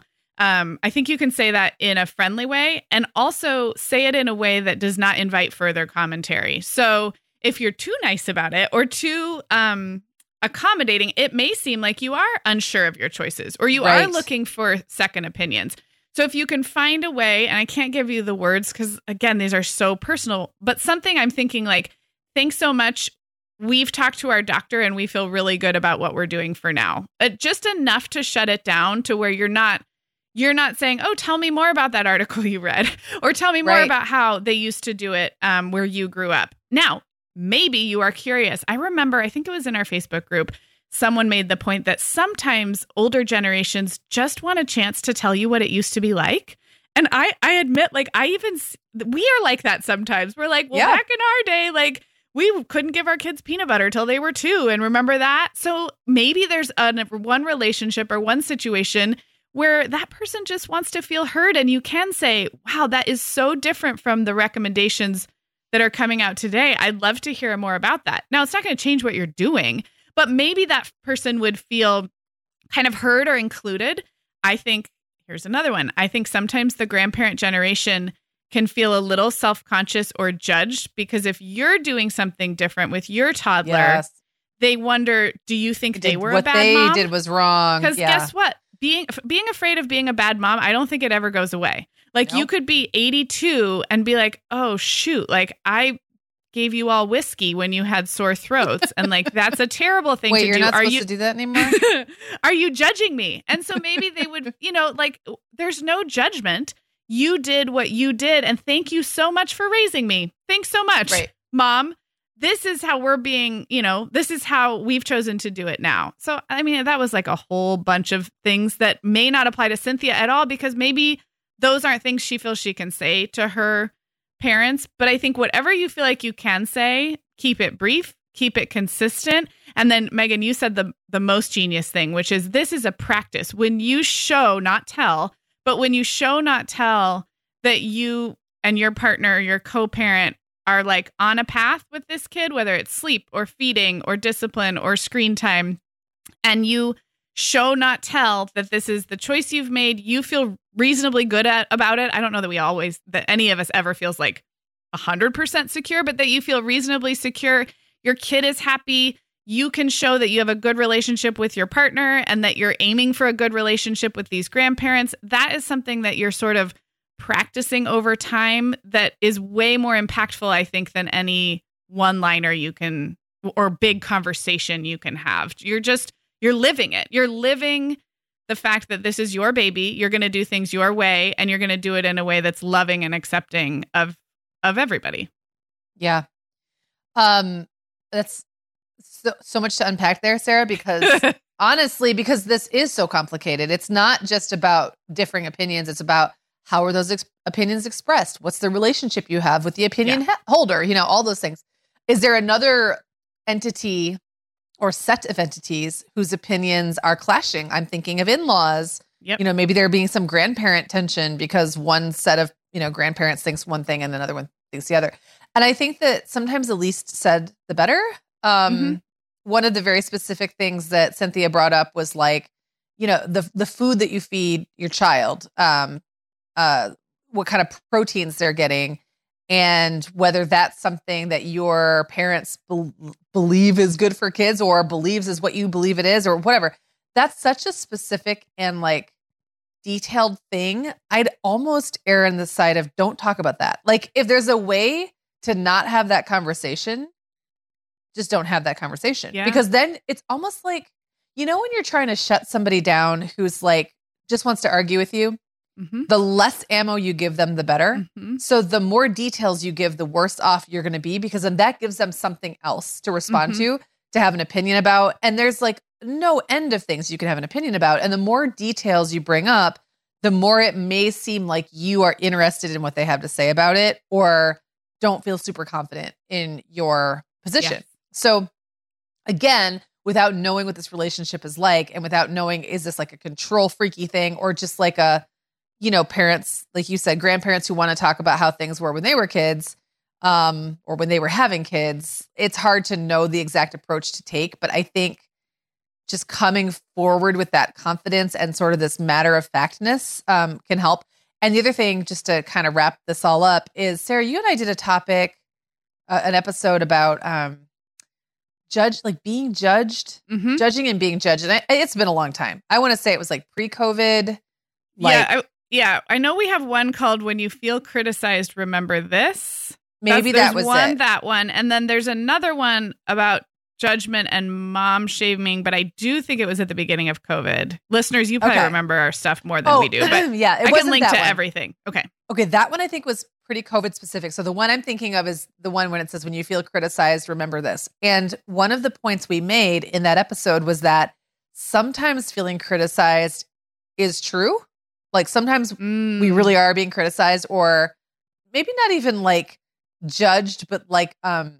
I think you can say that in a friendly way, and also say it in a way that does not invite further commentary. So if you're too nice about it or too accommodating, it may seem like you are unsure of your choices, or you are looking for second opinions. So if you can find a way, and I can't give you the words because, again, these are so personal, but something I'm thinking like, thanks so much. We've talked to our doctor and we feel really good about what we're doing for now. Just enough to shut it down to where you're not saying, oh, tell me more about that article you read, or tell me more about how they used to do it where you grew up. Now, maybe you are curious. I remember, I think it was in our Facebook group, someone made the point that sometimes older generations just want a chance to tell you what it used to be like. And I admit, like, we are like that sometimes. We're like, well, back in our day, like, we couldn't give our kids peanut butter till they were 2. And remember that? So maybe there's one relationship or one situation where that person just wants to feel heard. And you can say, wow, that is so different from the recommendations that are coming out today. I'd love to hear more about that. Now, it's not going to change what you're doing, but maybe that person would feel kind of heard or included. I think, here's another one. I think sometimes the grandparent generation can feel a little self-conscious or judged because if you're doing something different with your toddler, they wonder, do you think they were a bad mom? What they did was wrong. Because guess what? Being afraid of being a bad mom, I don't think it ever goes away. Like you could be 82 and be like, oh, shoot, like I gave you all whiskey when you had sore throats. And like, that's a terrible thing to do. Wait, you're not supposed to do that anymore? Are you judging me? And so maybe they would, like there's no judgment. You did what you did. And thank you so much for raising me. Thanks so much, Mom. This is how we're being, this is how we've chosen to do it now. So, I mean, that was like a whole bunch of things that may not apply to Cynthia at all, because maybe those aren't things she feels she can say to her parents. But I think whatever you feel like you can say, keep it brief, keep it consistent. And then, Megan, you said the most genius thing, which is this is a practice. When you show, not tell, but when you show, not tell that you and your partner, your co-parent, are like on a path with this kid, whether it's sleep or feeding or discipline or screen time, and you show, not tell, that this is the choice you've made, you feel reasonably good about it. I don't know that any of us ever feels like 100% secure, but that you feel reasonably secure. Your kid is happy. You can show that you have a good relationship with your partner and that you're aiming for a good relationship with these grandparents. That is something that you're sort of practicing over time that is way more impactful, I think, than any one-liner you can or big conversation you can have. You're living it. You're living the fact that this is your baby. You're going to do things your way, and you're going to do it in a way that's loving and accepting of everybody. Yeah. That's so much to unpack there, Sarah, because honestly, because this is so complicated. It's not just about differing opinions. It's about how are those opinions expressed? What's the relationship you have with the opinion holder? You know, all those things. Is there another entity or set of entities whose opinions are clashing? I'm thinking of in-laws. Yep. You know, maybe there being some grandparent tension because one set of, you know, grandparents thinks one thing and another one thinks the other. And I think that sometimes the least said, the better. One of the very specific things that Cynthia brought up was like, you know, the food that you feed your child, what kind of proteins they're getting, and whether that's something that your parents believe is good for kids or believes is what you believe it is or whatever. That's such a specific and like detailed thing. I'd almost err on the side of don't talk about that. Like if there's a way to not have that conversation, just don't have that conversation. Yeah. Because then it's almost like, you know, when you're trying to shut somebody down who's like, just wants to argue with you, the less ammo you give them, the better. So the more details you give, the worse off you're going to be, because then that gives them something else to respond to have an opinion about. And there's like no end of things you can have an opinion about. And the more details you bring up, the more it may seem like you are interested in what they have to say about it or don't feel super confident in your position. Yes. So again, without knowing what this relationship is like and without knowing, is this like a control freaky thing or just like a, you know, parents, like you said, grandparents who want to talk about how things were when they were kids, or when they were having kids, it's hard to know the exact approach to take. But I think just coming forward with that confidence and sort of this matter of factness can help. And the other thing, just to kind of wrap this all up, is Sarah, you and I did a topic, an episode about being judged, judging and being judged. And it's been a long time. I want to say it was like pre-COVID. I know we have one called "When You Feel Criticized, Remember This." Maybe that was it. That one. And then there's another one about judgment and mom shaming, but I do think it was at the beginning of COVID. Listeners, you probably remember our stuff more than we do, but yeah, I can link to everything. Okay, that one I think was pretty COVID specific. So the one I'm thinking of is the one when it says, "When you feel criticized, remember this." And one of the points we made in that episode was that sometimes feeling criticized is true. Like sometimes we really are being criticized, or maybe not even like judged, but like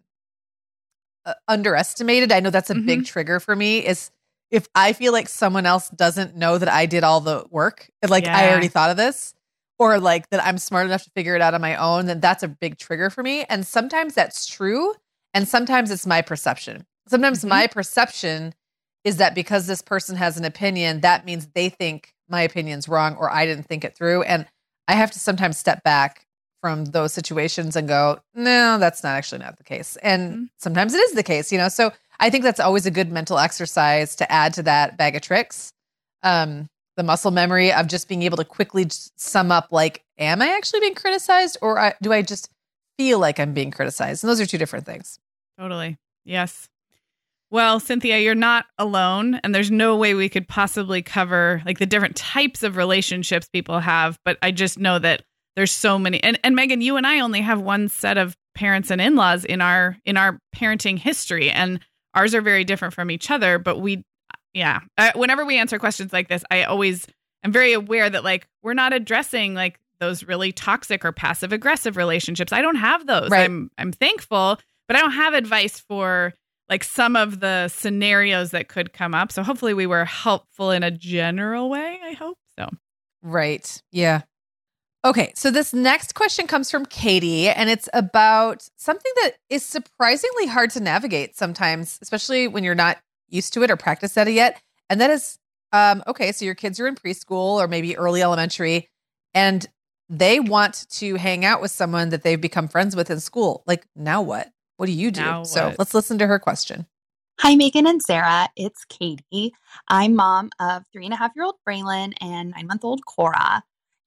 underestimated. I know that's a big trigger for me, is if I feel like someone else doesn't know that I did all the work, like I already thought of this, or like that I'm smart enough to figure it out on my own, then that's a big trigger for me. And sometimes that's true. And sometimes it's my perception. Sometimes my perception is that because this person has an opinion, that means they think my opinion's wrong or I didn't think it through. And I have to sometimes step back from those situations and go, no, that's not actually not the case. And sometimes it is the case, you know? So I think that's always a good mental exercise to add to that bag of tricks. The muscle memory of just being able to quickly sum up, like, am I actually being criticized or do I just feel like I'm being criticized? And those are two different things. Totally. Yes. Well, Cynthia, you're not alone, and there's no way we could possibly cover like the different types of relationships people have. But I just know that there's so many. And Megan, you and I only have one set of parents and in-laws in our parenting history, and ours are very different from each other. But whenever we answer questions like this, I always am very aware that like we're not addressing like those really toxic or passive aggressive relationships. I don't have those. Right. I'm thankful, but I don't have advice for like some of the scenarios that could come up. So hopefully we were helpful in a general way. I hope so. Right. Yeah. Okay. So this next question comes from Katie, and it's about something that is surprisingly hard to navigate sometimes, especially when you're not used to it or practiced at it yet. And that is, okay, so your kids are in preschool or maybe early elementary, and they want to hang out with someone that they've become friends with in school. Like, now what? What do you do? So let's listen to her question. Hi, Megan and Sarah. It's Katie. I'm mom of 3.5-year-old Braylon and 9-month-old Cora.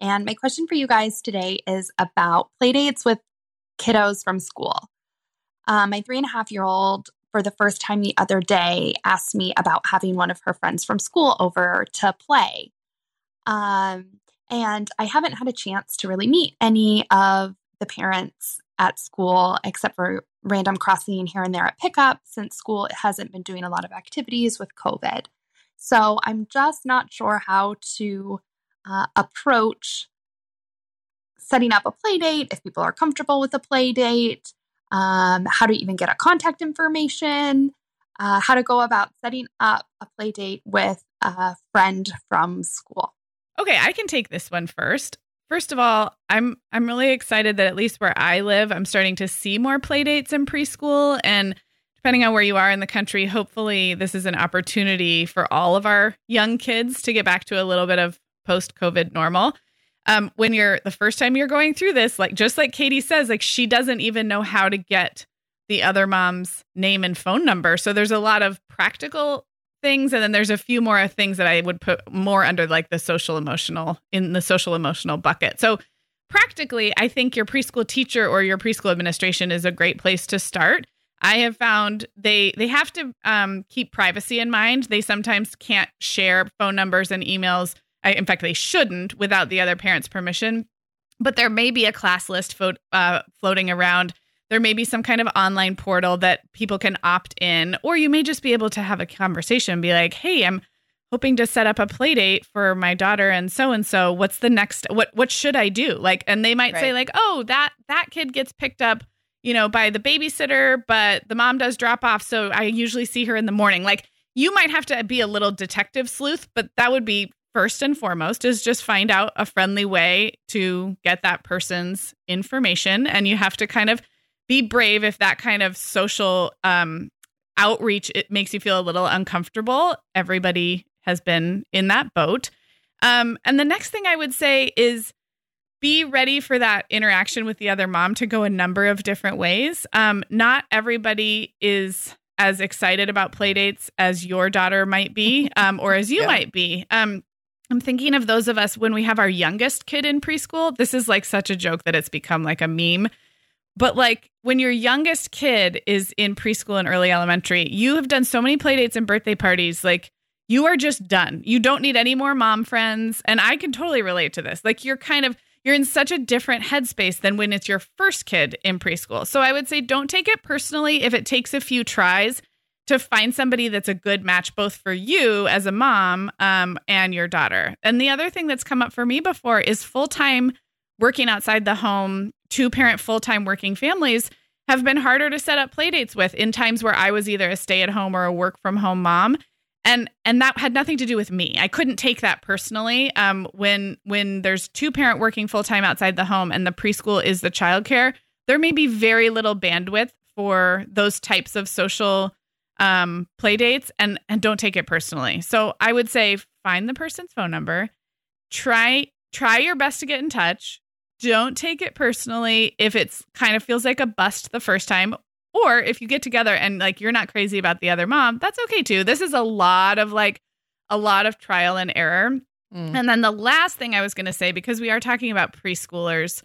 And my question for you guys today is about playdates with kiddos from school. My 3.5-year-old, for the first time the other day, asked me about having one of her friends from school over to play. And I haven't had a chance to really meet any of the parents at school except for random crossing here and there at pickup, since school hasn't been doing a lot of activities with COVID. So I'm just not sure how to approach setting up a play date, if people are comfortable with a play date, how to even get a contact information, how to go about setting up a play date with a friend from school. Okay, I can take this one first. First of all, I'm really excited that at least where I live, I'm starting to see more play dates in preschool. And depending on where you are in the country, hopefully this is an opportunity for all of our young kids to get back to a little bit of post-COVID normal. When you're the first time you're going through this, like just like Katie says, like she doesn't even know how to get the other mom's name and phone number. So there's a lot of practical things. And then there's a few more things that I would put more under like the social emotional bucket. So practically, I think your preschool teacher or your preschool administration is a great place to start. I have found they have to keep privacy in mind. They sometimes can't share phone numbers and emails. In fact, they shouldn't without the other parent's permission. But there may be a class list floating around. There may be some kind of online portal that people can opt in, or you may just be able to have a conversation and be like, hey, I'm hoping to set up a play date for my daughter and so. What's the next? What should I do? Like, and they might say like, oh, that kid gets picked up, by the babysitter, but the mom does drop off. So I usually see her in the morning. Like, you might have to be a little detective sleuth, but that would be first and foremost is just find out a friendly way to get that person's information. And you have to kind of be brave if that kind of social outreach, it makes you feel a little uncomfortable. Everybody has been in that boat. And the next thing I would say is be ready for that interaction with the other mom to go a number of different ways. Not everybody is as excited about playdates as your daughter might be, or as you might be. I'm thinking of those of us when we have our youngest kid in preschool. This is like such a joke that it's become like a meme. But like when your youngest kid is in preschool and early elementary, you have done so many play dates and birthday parties. Like you are just done. You don't need any more mom friends. And I can totally relate to this. Like you're in such a different headspace than when it's your first kid in preschool. So I would say don't take it personally if it takes a few tries to find somebody that's a good match, both for you as a mom and your daughter. And the other thing that's come up for me before is full-time working outside the home. 2-parent full-time working families have been harder to set up play dates with in times where I was either a stay-at-home or a work-from-home mom. And that had nothing to do with me. I couldn't take that personally. When there's 2-parent working full-time outside the home and the preschool is the childcare, there may be very little bandwidth for those types of social play dates, and don't take it personally. So I would say find the person's phone number, try your best to get in touch. Don't take it personally if it's kind of feels like a bust the first time, or if you get together and like you're not crazy about the other mom, that's okay too. This is a lot of trial and error. And then the last thing I was going to say, because we are talking about preschoolers,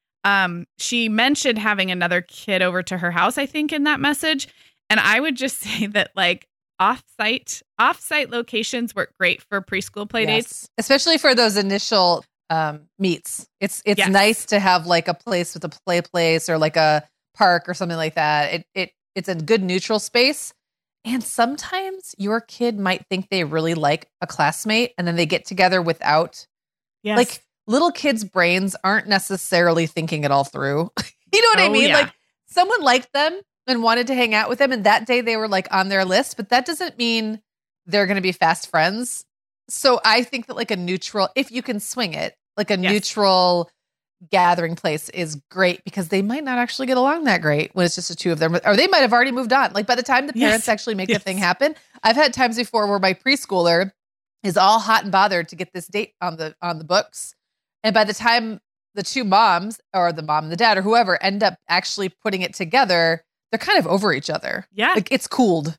she mentioned having another kid over to her house, I think, in that message. And I would just say that like off-site locations work great for preschool play dates. Especially for those initial meets. It's nice to have like a place with a play place or like a park or something like that. It's a good neutral space. And sometimes your kid might think they really like a classmate and then they get together without like little kids' brains aren't necessarily thinking it all through. You know what I mean? Yeah. Like someone liked them and wanted to hang out with them. And that day they were like on their list, but that doesn't mean they're going to be fast friends. So I think that like a neutral, if you can swing it, like a neutral gathering place is great because they might not actually get along that great when it's just the two of them, or they might have already moved on. Like by the time the parents actually make the thing happen, I've had times before where my preschooler is all hot and bothered to get this date on the books. And by the time the two moms or the mom and the dad or whoever end up actually putting it together, they're kind of over each other. Yeah. Like it's cooled.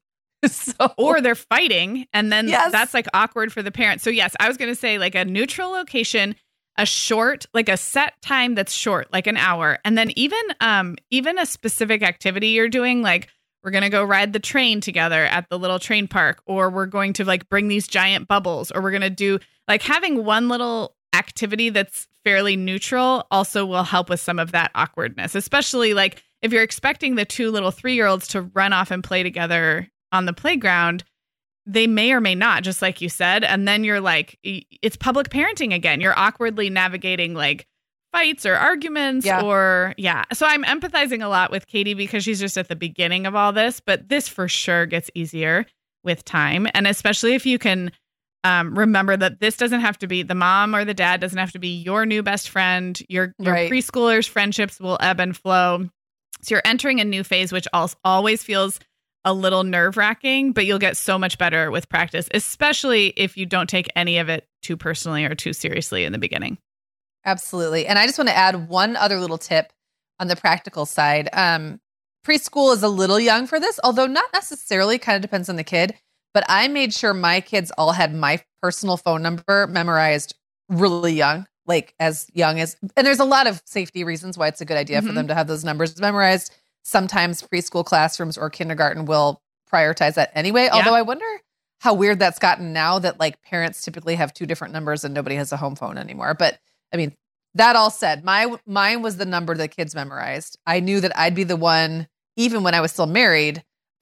Or they're fighting and then that's like awkward for the parents. So yes, I was going to say like a neutral location. short, like a set time that's short, like an hour. And then even a specific activity you're doing, like we're going to go ride the train together at the little train park, or we're going to like bring these giant bubbles, or we're going to do like having one little activity that's fairly neutral also will help with some of that awkwardness, especially like if you're expecting the two little 3-year-olds to run off and play together on the playground. They may or may not, just like you said. And then you're like, it's public parenting again. You're awkwardly navigating like fights or arguments or. So I'm empathizing a lot with Katie because she's just at the beginning of all this. But this for sure gets easier with time. And especially if you can remember that this doesn't have to be the mom or the dad doesn't have to be your new best friend. Your preschoolers' friendships will ebb and flow. So you're entering a new phase, which always feels a little nerve-wracking, but you'll get so much better with practice, especially if you don't take any of it too personally or too seriously in the beginning. Absolutely. And I just want to add one other little tip on the practical side. Preschool is a little young for this, although not necessarily, kind of depends on the kid. But I made sure my kids all had my personal phone number memorized really young, like as young as, and there's a lot of safety reasons why it's a good idea for them to have those numbers memorized. Sometimes preschool classrooms or kindergarten will prioritize that anyway. Although I wonder how weird that's gotten now that like parents typically have 2 different numbers and nobody has a home phone anymore. But I mean, that all said, mine was the number the kids memorized. I knew that I'd be the one, even when I was still married,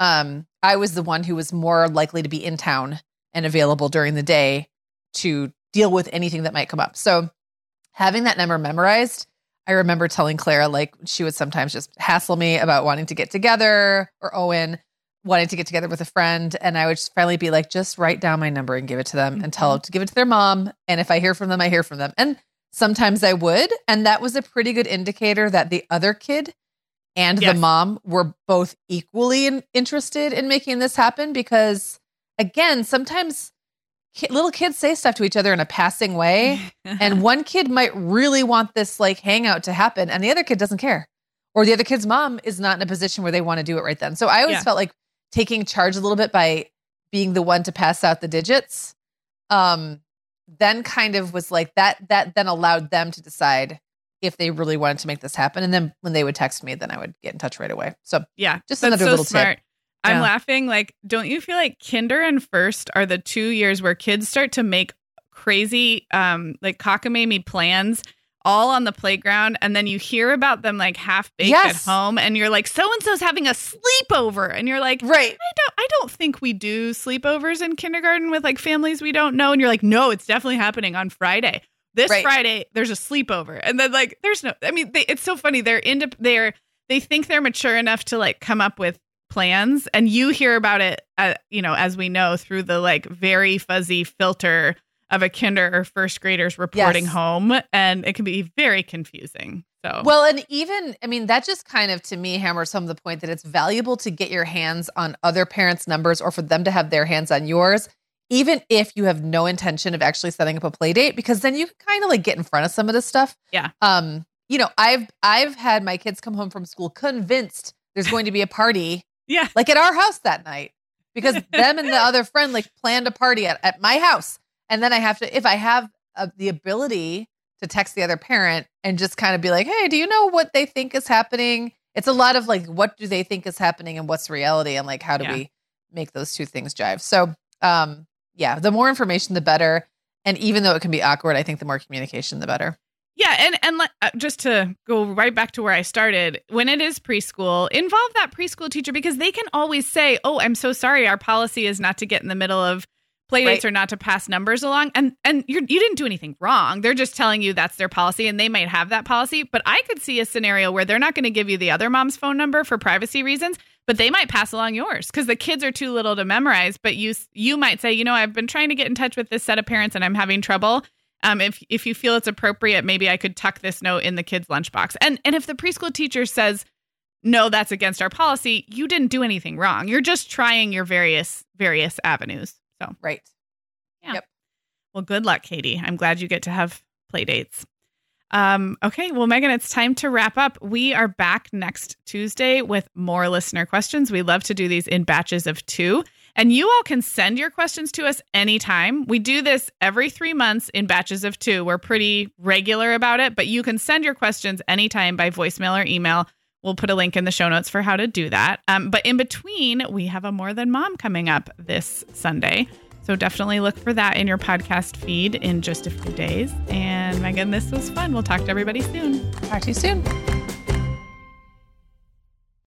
I was the one who was more likely to be in town and available during the day to deal with anything that might come up. So having that number memorized, I remember telling Clara, like, she would sometimes just hassle me about wanting to get together, or Owen wanting to get together with a friend. And I would just finally be like, just write down my number and give it to them and tell them to give it to their mom. And if I hear from them, I hear from them. And sometimes I would. And that was a pretty good indicator that the other kid and the mom were both equally interested in making this happen. Because again, sometimes little kids say stuff to each other in a passing way. And one kid might really want this like hangout to happen and the other kid doesn't care. Or the other kid's mom is not in a position where they want to do it right then. So I always felt like taking charge a little bit by being the one to pass out the digits. Then kind of was like that then allowed them to decide if they really wanted to make this happen. And then when they would text me, then I would get in touch right away. So just another little tip. I'm laughing. Like, don't you feel like kinder and first are the 2 years where kids start to make crazy, like cockamamie plans all on the playground. And then you hear about them like half baked at home and you're like, so-and-so's having a sleepover. And you're like, right. I don't think we do sleepovers in kindergarten with like families we don't know. And you're like, no, it's definitely happening on Friday. This Friday, there's a sleepover. And then like, it's so funny. They think they're mature enough to like come up with plans, and you hear about it, as we know, through the like very fuzzy filter of a kinder or first graders reporting home, and it can be very confusing. So well, and even that just kind of to me hammers home the point that it's valuable to get your hands on other parents' numbers or for them to have their hands on yours, even if you have no intention of actually setting up a play date, because then you can kind of like get in front of some of this stuff. Yeah. I've had my kids come home from school convinced there's going to be a party. Yeah. Like at our house that night, because them and the other friend like planned a party at my house. And then I have to, if I have the ability to text the other parent and just kind of be like, hey, do you know what they think is happening? It's a lot of like, what do they think is happening and what's reality? And like, how do we make those two things jive? So, the more information, the better. And even though it can be awkward, I think the more communication, the better. Yeah. And just to go right back to where I started, when it is preschool, involve that preschool teacher, because they can always say, oh, I'm so sorry. Our policy is not to get in the middle of play dates or not to pass numbers along. And you didn't do anything wrong. They're just telling you that's their policy, and they might have that policy. But I could see a scenario where they're not going to give you the other mom's phone number for privacy reasons, but they might pass along yours because the kids are too little to memorize. But you might say, I've been trying to get in touch with this set of parents and I'm having trouble. If you feel it's appropriate, maybe I could tuck this note in the kid's lunchbox. And if the preschool teacher says, no, that's against our policy, you didn't do anything wrong. You're just trying your various avenues. So right. Yeah. Yep. Well, good luck, Katie. I'm glad you get to have play dates. Okay. Well, Megan, it's time to wrap up. We are back next Tuesday with more listener questions. We love to do these in batches of 2. And you all can send your questions to us anytime. We do this every 3 months in batches of 2. We're pretty regular about it, but you can send your questions anytime by voicemail or email. We'll put a link in the show notes for how to do that. But in between, we have a More Than Mom coming up this Sunday. So definitely look for that in your podcast feed in just a few days. And Megan, this was fun. We'll talk to everybody soon. Talk to you soon.